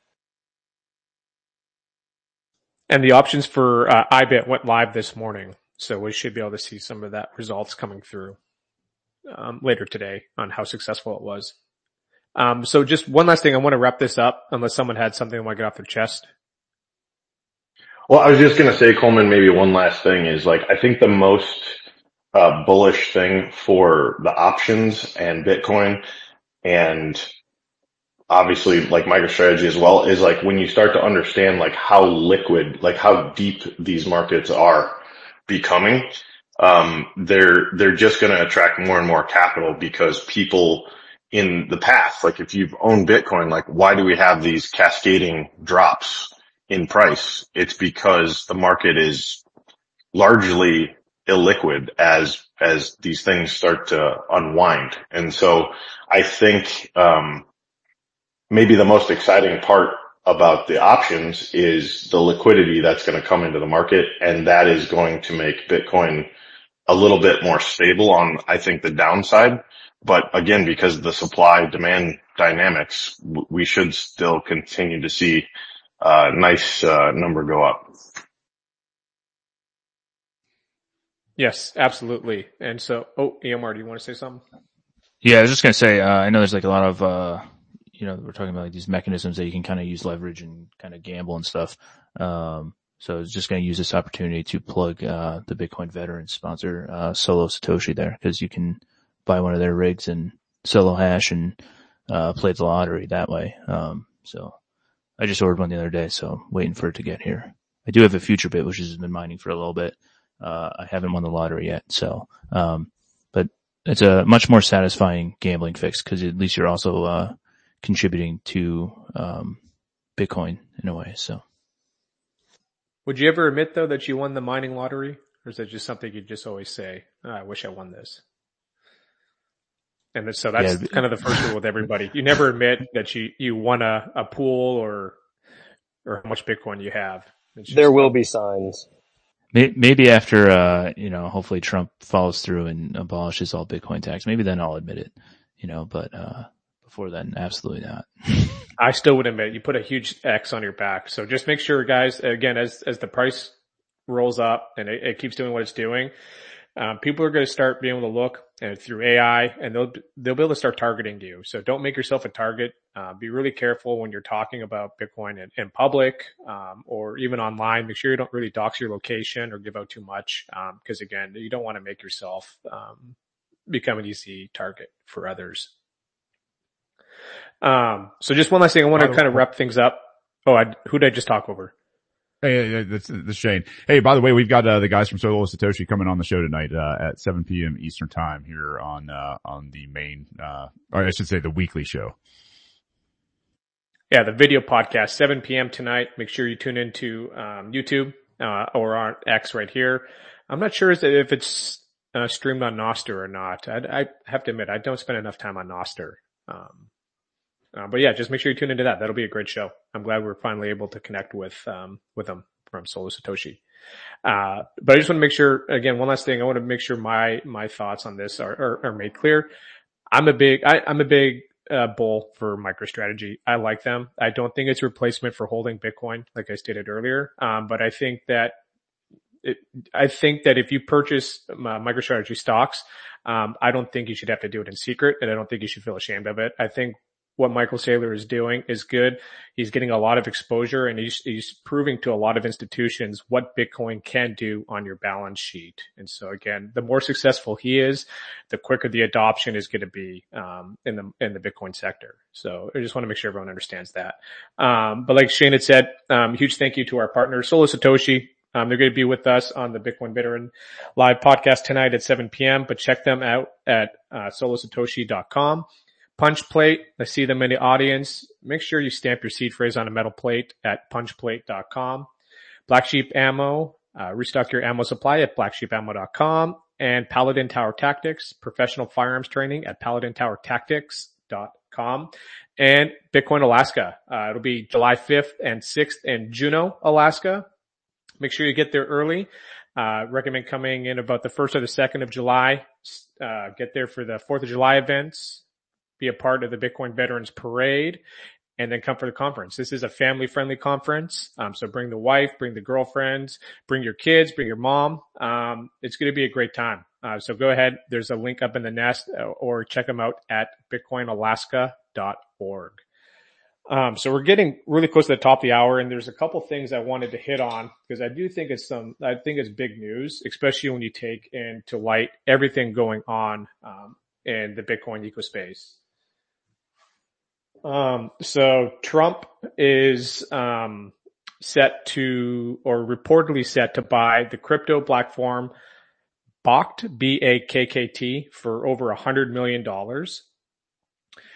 And the options for uh, I B I T went live this morning, so we should be able to see some of that results coming through um, later today on how successful it was. Um, so just one last thing. I want to wrap this up unless someone had something they want to get off their chest. Well, I was just going to say, Coleman, maybe one last thing is like, I think the most uh, bullish thing for the options and Bitcoin, and obviously like MicroStrategy as well, is like when you start to understand like how liquid, like how deep these markets are becoming, um, they're, they're just going to attract more and more capital because people in the past, like if you've owned Bitcoin, like why do we have these cascading drops in price? It's because the market is largely illiquid as, as these things start to unwind. And so I think, um, maybe the most exciting part about the options is the liquidity that's going to come into the market. And that is going to make Bitcoin a little bit more stable on, I think, the downside. But again, because of the supply demand dynamics, we should still continue to see a nice uh, number go up. Yes, absolutely. And so, oh, E M R, do you want to say something? Yeah, I was just going to say, uh, I know there's like a lot of, uh, you know, we're talking about like these mechanisms that you can kind of use leverage and kind of gamble and stuff. Um, so I was just going to use this opportunity to plug, uh, the Bitcoin veteran sponsor, uh, Solo Satoshi there, because you can buy one of their rigs and solo hash and, uh, play the lottery that way. Um, so I just ordered one the other day, so I'm waiting for it to get here. I do have a future bit, which has been mining for a little bit. Uh, I haven't won the lottery yet, so, um, but it's a much more satisfying gambling fix because at least you're also, uh, contributing to, um, Bitcoin in a way, so. Would you ever admit though that you won the mining lottery? Or is that just something you just always say, oh, I wish I won this? And so that's yeah. kind of the first rule with everybody. You never admit that you, you won a, a pool or, or how much Bitcoin you have. There will be signs. Maybe after, uh, you know, hopefully Trump follows through and abolishes all Bitcoin tax. Maybe then I'll admit it, you know, but, uh, before then, absolutely not. I still would admit you put a huge X on your back. So just make sure, guys, again, as, as the price rolls up and it, it keeps doing what it's doing, um, people are going to start being able to look and through A I and they'll, they'll be able to start targeting you. So don't make yourself a target. Uh, be really careful when you're talking about Bitcoin in, in public, um, or even online. Make sure you don't really dox your location or give out too much. Um, cause again, you don't want to make yourself, um, become an easy target for others. Um, so just one last thing. I want to kind of wrap things up. Oh, I, who did I just talk over? Hey, hey that's, that's Shane. Hey, by the way, we've got, uh, the guys from Solo Satoshi coming on the show tonight, uh, at seven p.m. Eastern time here on, uh, on the main, uh, or I should say the weekly show. Yeah, the video podcast, seven p.m. tonight. Make sure you tune into, um, YouTube, uh, or on X right here. I'm not sure if it's, uh, streamed on Nostr or not. I, I have to admit, I don't spend enough time on Nostr. Um, Uh, but yeah, just make sure you tune into that. That'll be a great show. I'm glad we're finally able to connect with, um, with them from Solo Satoshi. Uh, but I just want to make sure, again, one last thing. I want to make sure my, my thoughts on this are, are, are made clear. I'm a big, I, I'm a big, uh, bull for MicroStrategy. I like them. I don't think it's a replacement for holding Bitcoin, like I stated earlier. Um, but I think that it, I think that if you purchase uh, MicroStrategy stocks, um, I don't think you should have to do it in secret, and I don't think you should feel ashamed of it. I think what Michael Saylor is doing is good. He's getting a lot of exposure and he's, he's proving to a lot of institutions what Bitcoin can do on your balance sheet. And so again, the more successful he is, the quicker the adoption is going to be, um, in the, in the Bitcoin sector. So I just want to make sure everyone understands that. Um, but like Shane had said, um, huge thank you to our partners, Solo Satoshi. Um, they're going to be with us on the Bitcoin Veteran live podcast tonight at seven p.m., but check them out at, uh, solo satoshi dot com. Punch Plate, I see them in the audience. Make sure you stamp your seed phrase on a metal plate at punch plate dot com. Black Sheep Ammo, uh, restock your ammo supply at black sheep ammo dot com. And Paladin Tower Tactics, professional firearms training at paladin tower tactics dot com. And Bitcoin Alaska, uh, it'll be July fifth and sixth in Juneau, Alaska. Make sure you get there early. Uh, recommend coming in about the first or the second of July. Uh, get there for the fourth of July events. Be a part of the Bitcoin Veterans Parade, and then come for the conference. This is a family-friendly conference, um, so bring the wife, bring the girlfriends, bring your kids, bring your mom. Um, it's going to be a great time. Uh, so go ahead. There's a link up in the nest, or check them out at bitcoin alaska dot org. Um, so we're getting really close to the top of the hour, and there's a couple things I wanted to hit on because I do think it's some, I think it's big news, especially when you take into light everything going on, um, in the Bitcoin ecospace. Um, so Trump is, um, set to, or reportedly set to buy the crypto platform Bakkt, B A K K T, for over a hundred million dollars.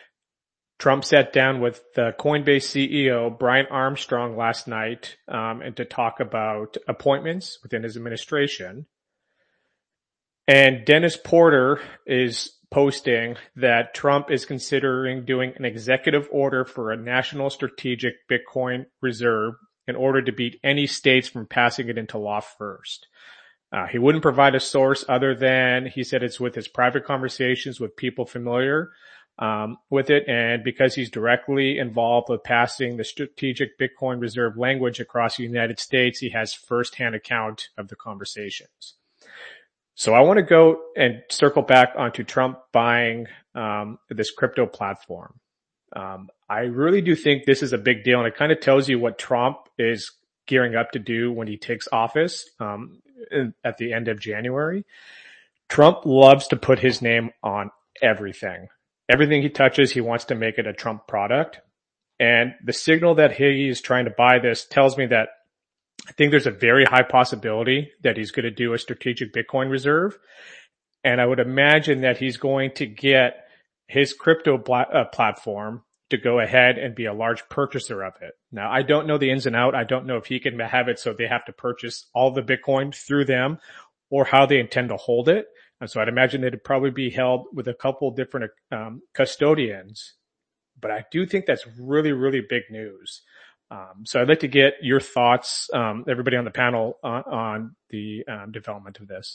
Trump sat down with the Coinbase C E O, Brian Armstrong, last night, um, and to talk about appointments within his administration. And Dennis Porter is posting that Trump is considering doing an executive order for a national strategic Bitcoin reserve in order to beat any states from passing it into law first. Uh, he wouldn't provide a source other than he said it's with his private conversations with people familiar um, with it, and because he's directly involved with passing the strategic Bitcoin reserve language across the United States, he has firsthand account of the conversations. So I want to go and circle back onto Trump buying um, this crypto platform. Um, I really do think this is a big deal, and it kind of tells you what Trump is gearing up to do when he takes office um, in, at the end of January. Trump loves to put his name on everything. Everything he touches, he wants to make it a Trump product. And the signal that he is trying to buy this tells me that I think there's a very high possibility that he's going to do a strategic Bitcoin reserve. And I would imagine that he's going to get his crypto bla- uh, platform to go ahead and be a large purchaser of it. Now, I don't know the ins and out. I don't know if he can have it so they have to purchase all the Bitcoin through them or how they intend to hold it. And so I'd imagine it'd probably be held with a couple different um, custodians. But I do think that's really, really big news. Um, so I'd like to get your thoughts, um, everybody on the panel, on, on the um, development of this.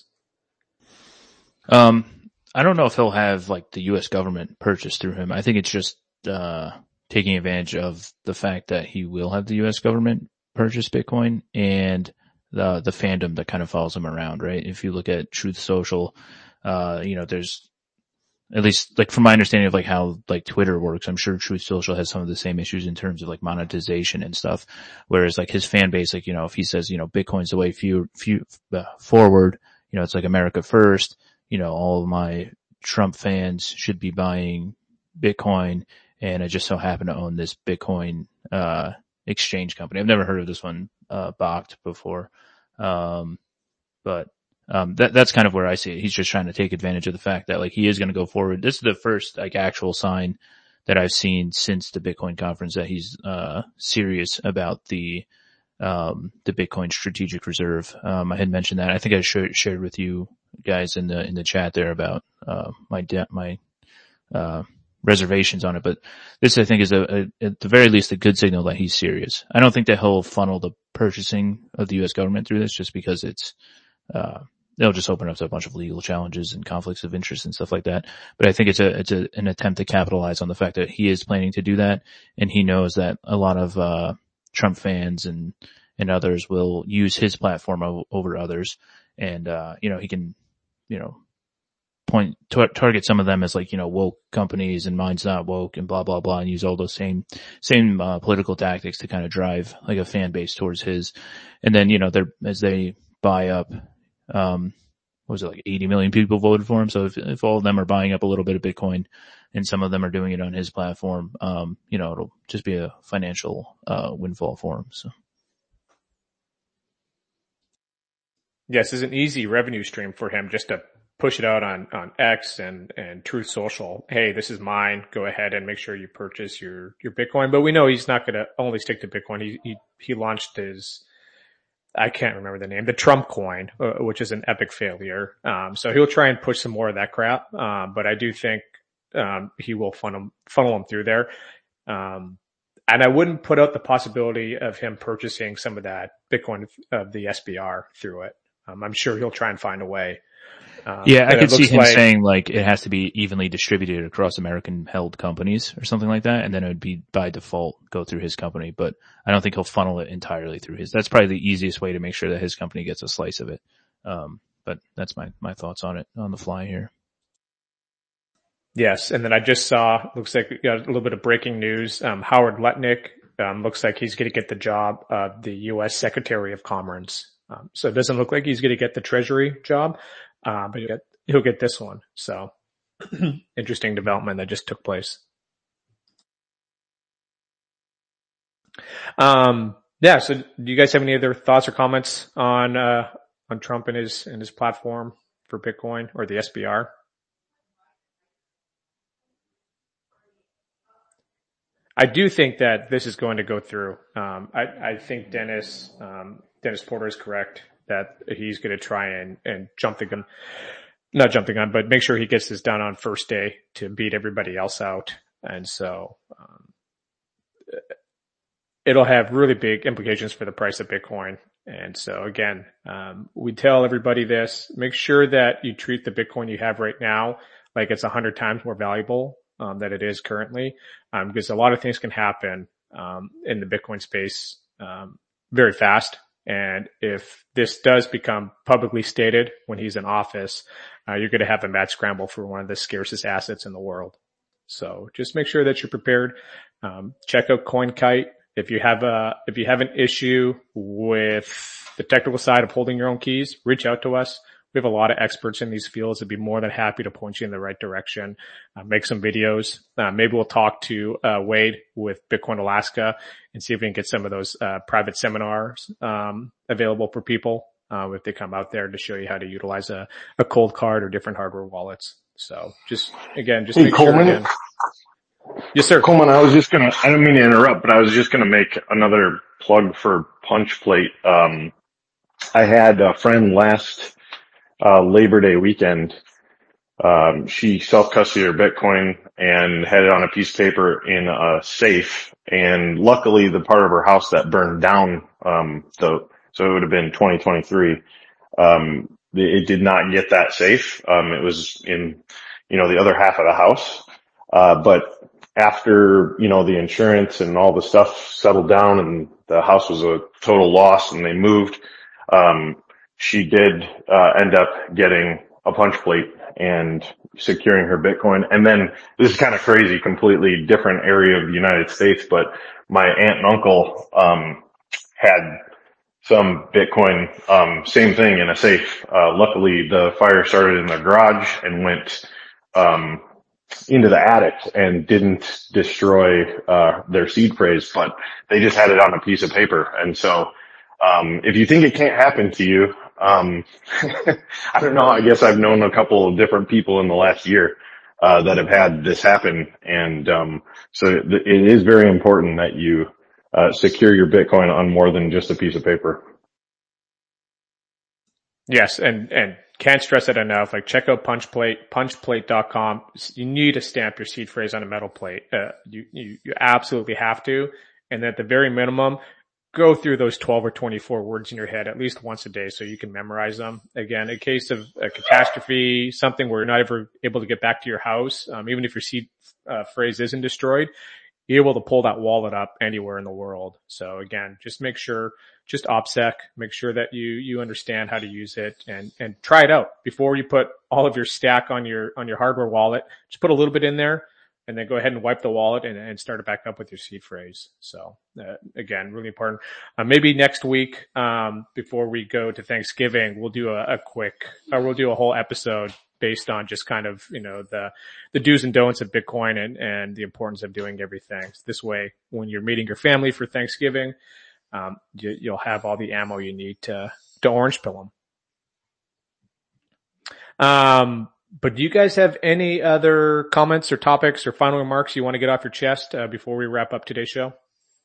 Um, I don't know if he'll have like the U S government purchase through him. I think it's just uh taking advantage of the fact that he will have the U S government purchase Bitcoin and the the fandom that kind of follows him around, right? If you look at Truth Social, uh, you know, there's at least like from my understanding of like how like Twitter works, I'm sure Truth Social has some of the same issues in terms of like monetization and stuff. Whereas like his fan base, like, you know, if he says, you know, Bitcoin's the way few, few, uh, forward, you know, it's like America first, you know, all of my Trump fans should be buying Bitcoin. And I just so happen to own this Bitcoin, uh, exchange company. I've never heard of this one, uh, Bakkt before. Um, but Um, that, that's kind of where I see it. He's just trying to take advantage of the fact that like he is going to go forward. This is the first like actual sign that I've seen since the Bitcoin conference that he's, uh, serious about the, um, the Bitcoin strategic reserve. Um, I had mentioned that. I think I sh- shared with you guys in the, in the chat there about, uh, my debt, my, uh, reservations on it. But this I think is a, a, at the very least a good signal that he's serious. I don't think that he'll funnel the purchasing of the U S government through this just because it's, uh, they'll just open up to a bunch of legal challenges and conflicts of interest and stuff like that. But I think it's a, it's a, an attempt to capitalize on the fact that he is planning to do that. And he knows that a lot of, uh, Trump fans and, and others will use his platform o- over others. And, uh, you know, he can, you know, point, tar- target some of them as like, you know, woke companies and mine's not woke and blah, blah, blah, and use all those same, same, uh, political tactics to kind of drive like a fan base towards his. And then, you know, they're, as they buy up, um, what was it, like eighty million people voted for him. So if, if all of them are buying up a little bit of Bitcoin and some of them are doing it on his platform, um, you know, it'll just be a financial, uh, windfall for him. So. Yes, it's an easy revenue stream for him just to push it out on, on X and, and Truth Social. Hey, this is mine. Go ahead and make sure you purchase your, your Bitcoin. But we know he's not going to only stick to Bitcoin. He, he, he launched his, I can't remember the name, the Trump coin, uh, which is an epic failure. Um, so he'll try and push some more of that crap. Um, but I do think, um, he will funnel, funnel him through there. Um, and I wouldn't put out the possibility of him purchasing some of that Bitcoin of the S B R through it. Um, I'm sure he'll try and find a way. Um, yeah, I could see him like, saying like it has to be evenly distributed across American held companies or something like that. And then it would be by default go through his company, but I don't think he'll funnel it entirely through his. That's probably the easiest way to make sure that his company gets a slice of it. Um, but that's my, my thoughts on it on the fly here. Yes. And then I just saw, looks like we got a little bit of breaking news. Um, Howard Lutnick, um, looks like he's going to get the job of the U S Secretary of Commerce. Um, so it doesn't look like he's going to get the Treasury job. Uh, but he'll get, he'll get this one. So interesting development that just took place. Um, yeah. So do you guys have any other thoughts or comments on, uh, on Trump and his, and his platform for Bitcoin or the S B R? I do think that this is going to go through. Um, I, I think Dennis, um, Dennis Porter is correct that he's going to try and, and jump the gun, not jump the gun, but make sure he gets this done on first day to beat everybody else out. And so, um, it'll have really big implications for the price of Bitcoin. And so again, um, we tell everybody this, make sure that you treat the Bitcoin you have right now like it's a hundred times more valuable Um, than it is currently, um, because a lot of things can happen um, in the Bitcoin space um, very fast. And if this does become publicly stated when he's in office, uh, you're going to have a mad scramble for one of the scarcest assets in the world. So just make sure that you're prepared. Um, check out CoinKite. If you have a if you have an issue with the technical side of holding your own keys, reach out to us. We have a lot of experts in these fields that'd be more than happy to point you in the right direction, uh, make some videos. Uh, maybe we'll talk to uh, Wade with Bitcoin Alaska and see if we can get some of those uh, private seminars um, available for people uh, if they come out there to show you how to utilize a, a cold card or different hardware wallets. So just, again, just hey, make Coleman. sure again. Yes, sir. Coleman, I was just going to, I don't mean to interrupt, but I was just going to make another plug for Punch Plate. Um, I had a friend last Uh, Labor Day weekend. Um, she self-custodied her Bitcoin and had it on a piece of paper in a safe. And luckily the part of her house that burned down, um, the, so it would have been twenty twenty-three. Um, it did not get that safe. Um, it was in, you know, the other half of the house. Uh, but after, you know, the insurance and all the stuff settled down and the house was a total loss and they moved, um, she did uh end up getting a punch plate and securing her Bitcoin. And then this is kind of crazy, completely different area of the United States, but my aunt and uncle um had some Bitcoin, um same thing in a safe. Uh luckily the fire started in the garage and went um into the attic and didn't destroy uh their seed phrase, but they just had it on a piece of paper. And so um if you think it can't happen to you, Um, I don't know. I guess I've known a couple of different people in the last year, uh, that have had this happen. And, um, so th- it is very important that you, uh, secure your Bitcoin on more than just a piece of paper. Yes. And, and can't stress it enough. Like check out Punchplate, punchplate dot com. You need to stamp your seed phrase on a metal plate. Uh, you, you, you absolutely have to. And at the very minimum, go through those twelve or twenty-four words in your head at least once a day so you can memorize them. Again, in case of a catastrophe, something where you're not ever able to get back to your house, um, even if your seed uh, phrase isn't destroyed, you're able to pull that wallet up anywhere in the world. So again, just make sure, just OPSEC, make sure that you, you understand how to use it and, and try it out before you put all of your stack on your, on your hardware wallet. Just put a little bit in there and then go ahead and wipe the wallet and, and start it back up with your seed phrase. So, uh, again, really important. Uh, maybe next week, um, before we go to Thanksgiving, we'll do a, a quick, or we'll do a whole episode based on just kind of, you know, the, the do's and don'ts of Bitcoin and, and the importance of doing everything. So this way, when you're meeting your family for Thanksgiving, um, you, you'll have all the ammo you need to, to orange pill them. Um, But do you guys have any other comments or topics or final remarks you want to get off your chest uh, before we wrap up today's show?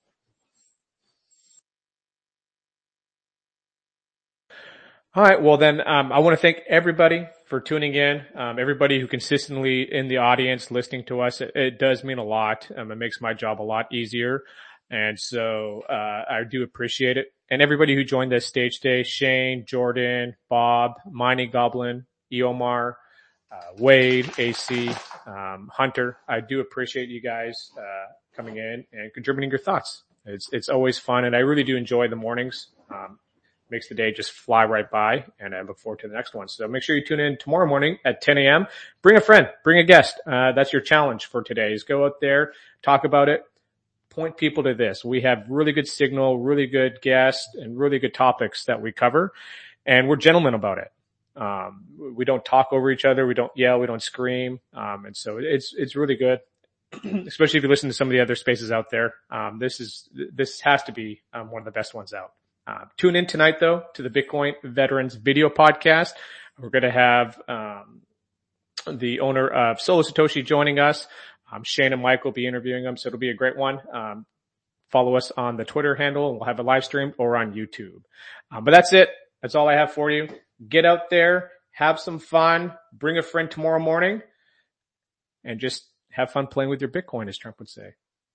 All right. Well, then um, I want to thank everybody for tuning in. Um, everybody who consistently in the audience listening to us. It, it does mean a lot. Um, it makes my job a lot easier. And so uh, I do appreciate it. And everybody who joined us stage today, Shane, Jordan, Bob, Mining Goblin, Eomar, Uh, Wade, A C, um, Hunter, I do appreciate you guys, uh, coming in and contributing your thoughts. It's, it's always fun and I really do enjoy the mornings. Um, makes the day just fly right by and I look forward to the next one. So make sure you tune in tomorrow morning at ten a.m. Bring a friend, bring a guest. Uh, that's your challenge for today is go out there, talk about it, point people to this. We have really good signal, really good guests and really good topics that we cover and we're gentlemen about it. Um, we don't talk over each other. We don't yell. We don't scream. Um, and so it's, it's really good, especially if you listen to some of the other spaces out there. Um, this is, this has to be um, one of the best ones out. Uh, tune in tonight though to the Bitcoin Veterans video podcast. We're going to have, um, the owner of Solo Satoshi joining us. Um, Shane and Mike will be interviewing them, so it'll be a great one. Um, follow us on the Twitter handle, and we'll have a live stream, or on YouTube. Um, but that's it. That's all I have for you. Get out there, have some fun, bring a friend tomorrow morning, and just have fun playing with your Bitcoin, as Trump would say.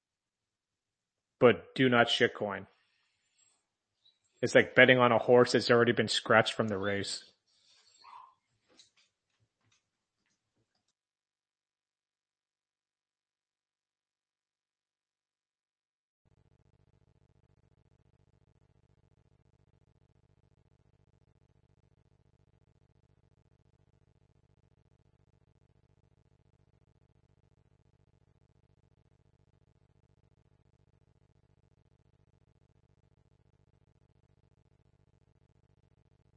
But do not shitcoin. It's like betting on a horse that's already been scratched from the race.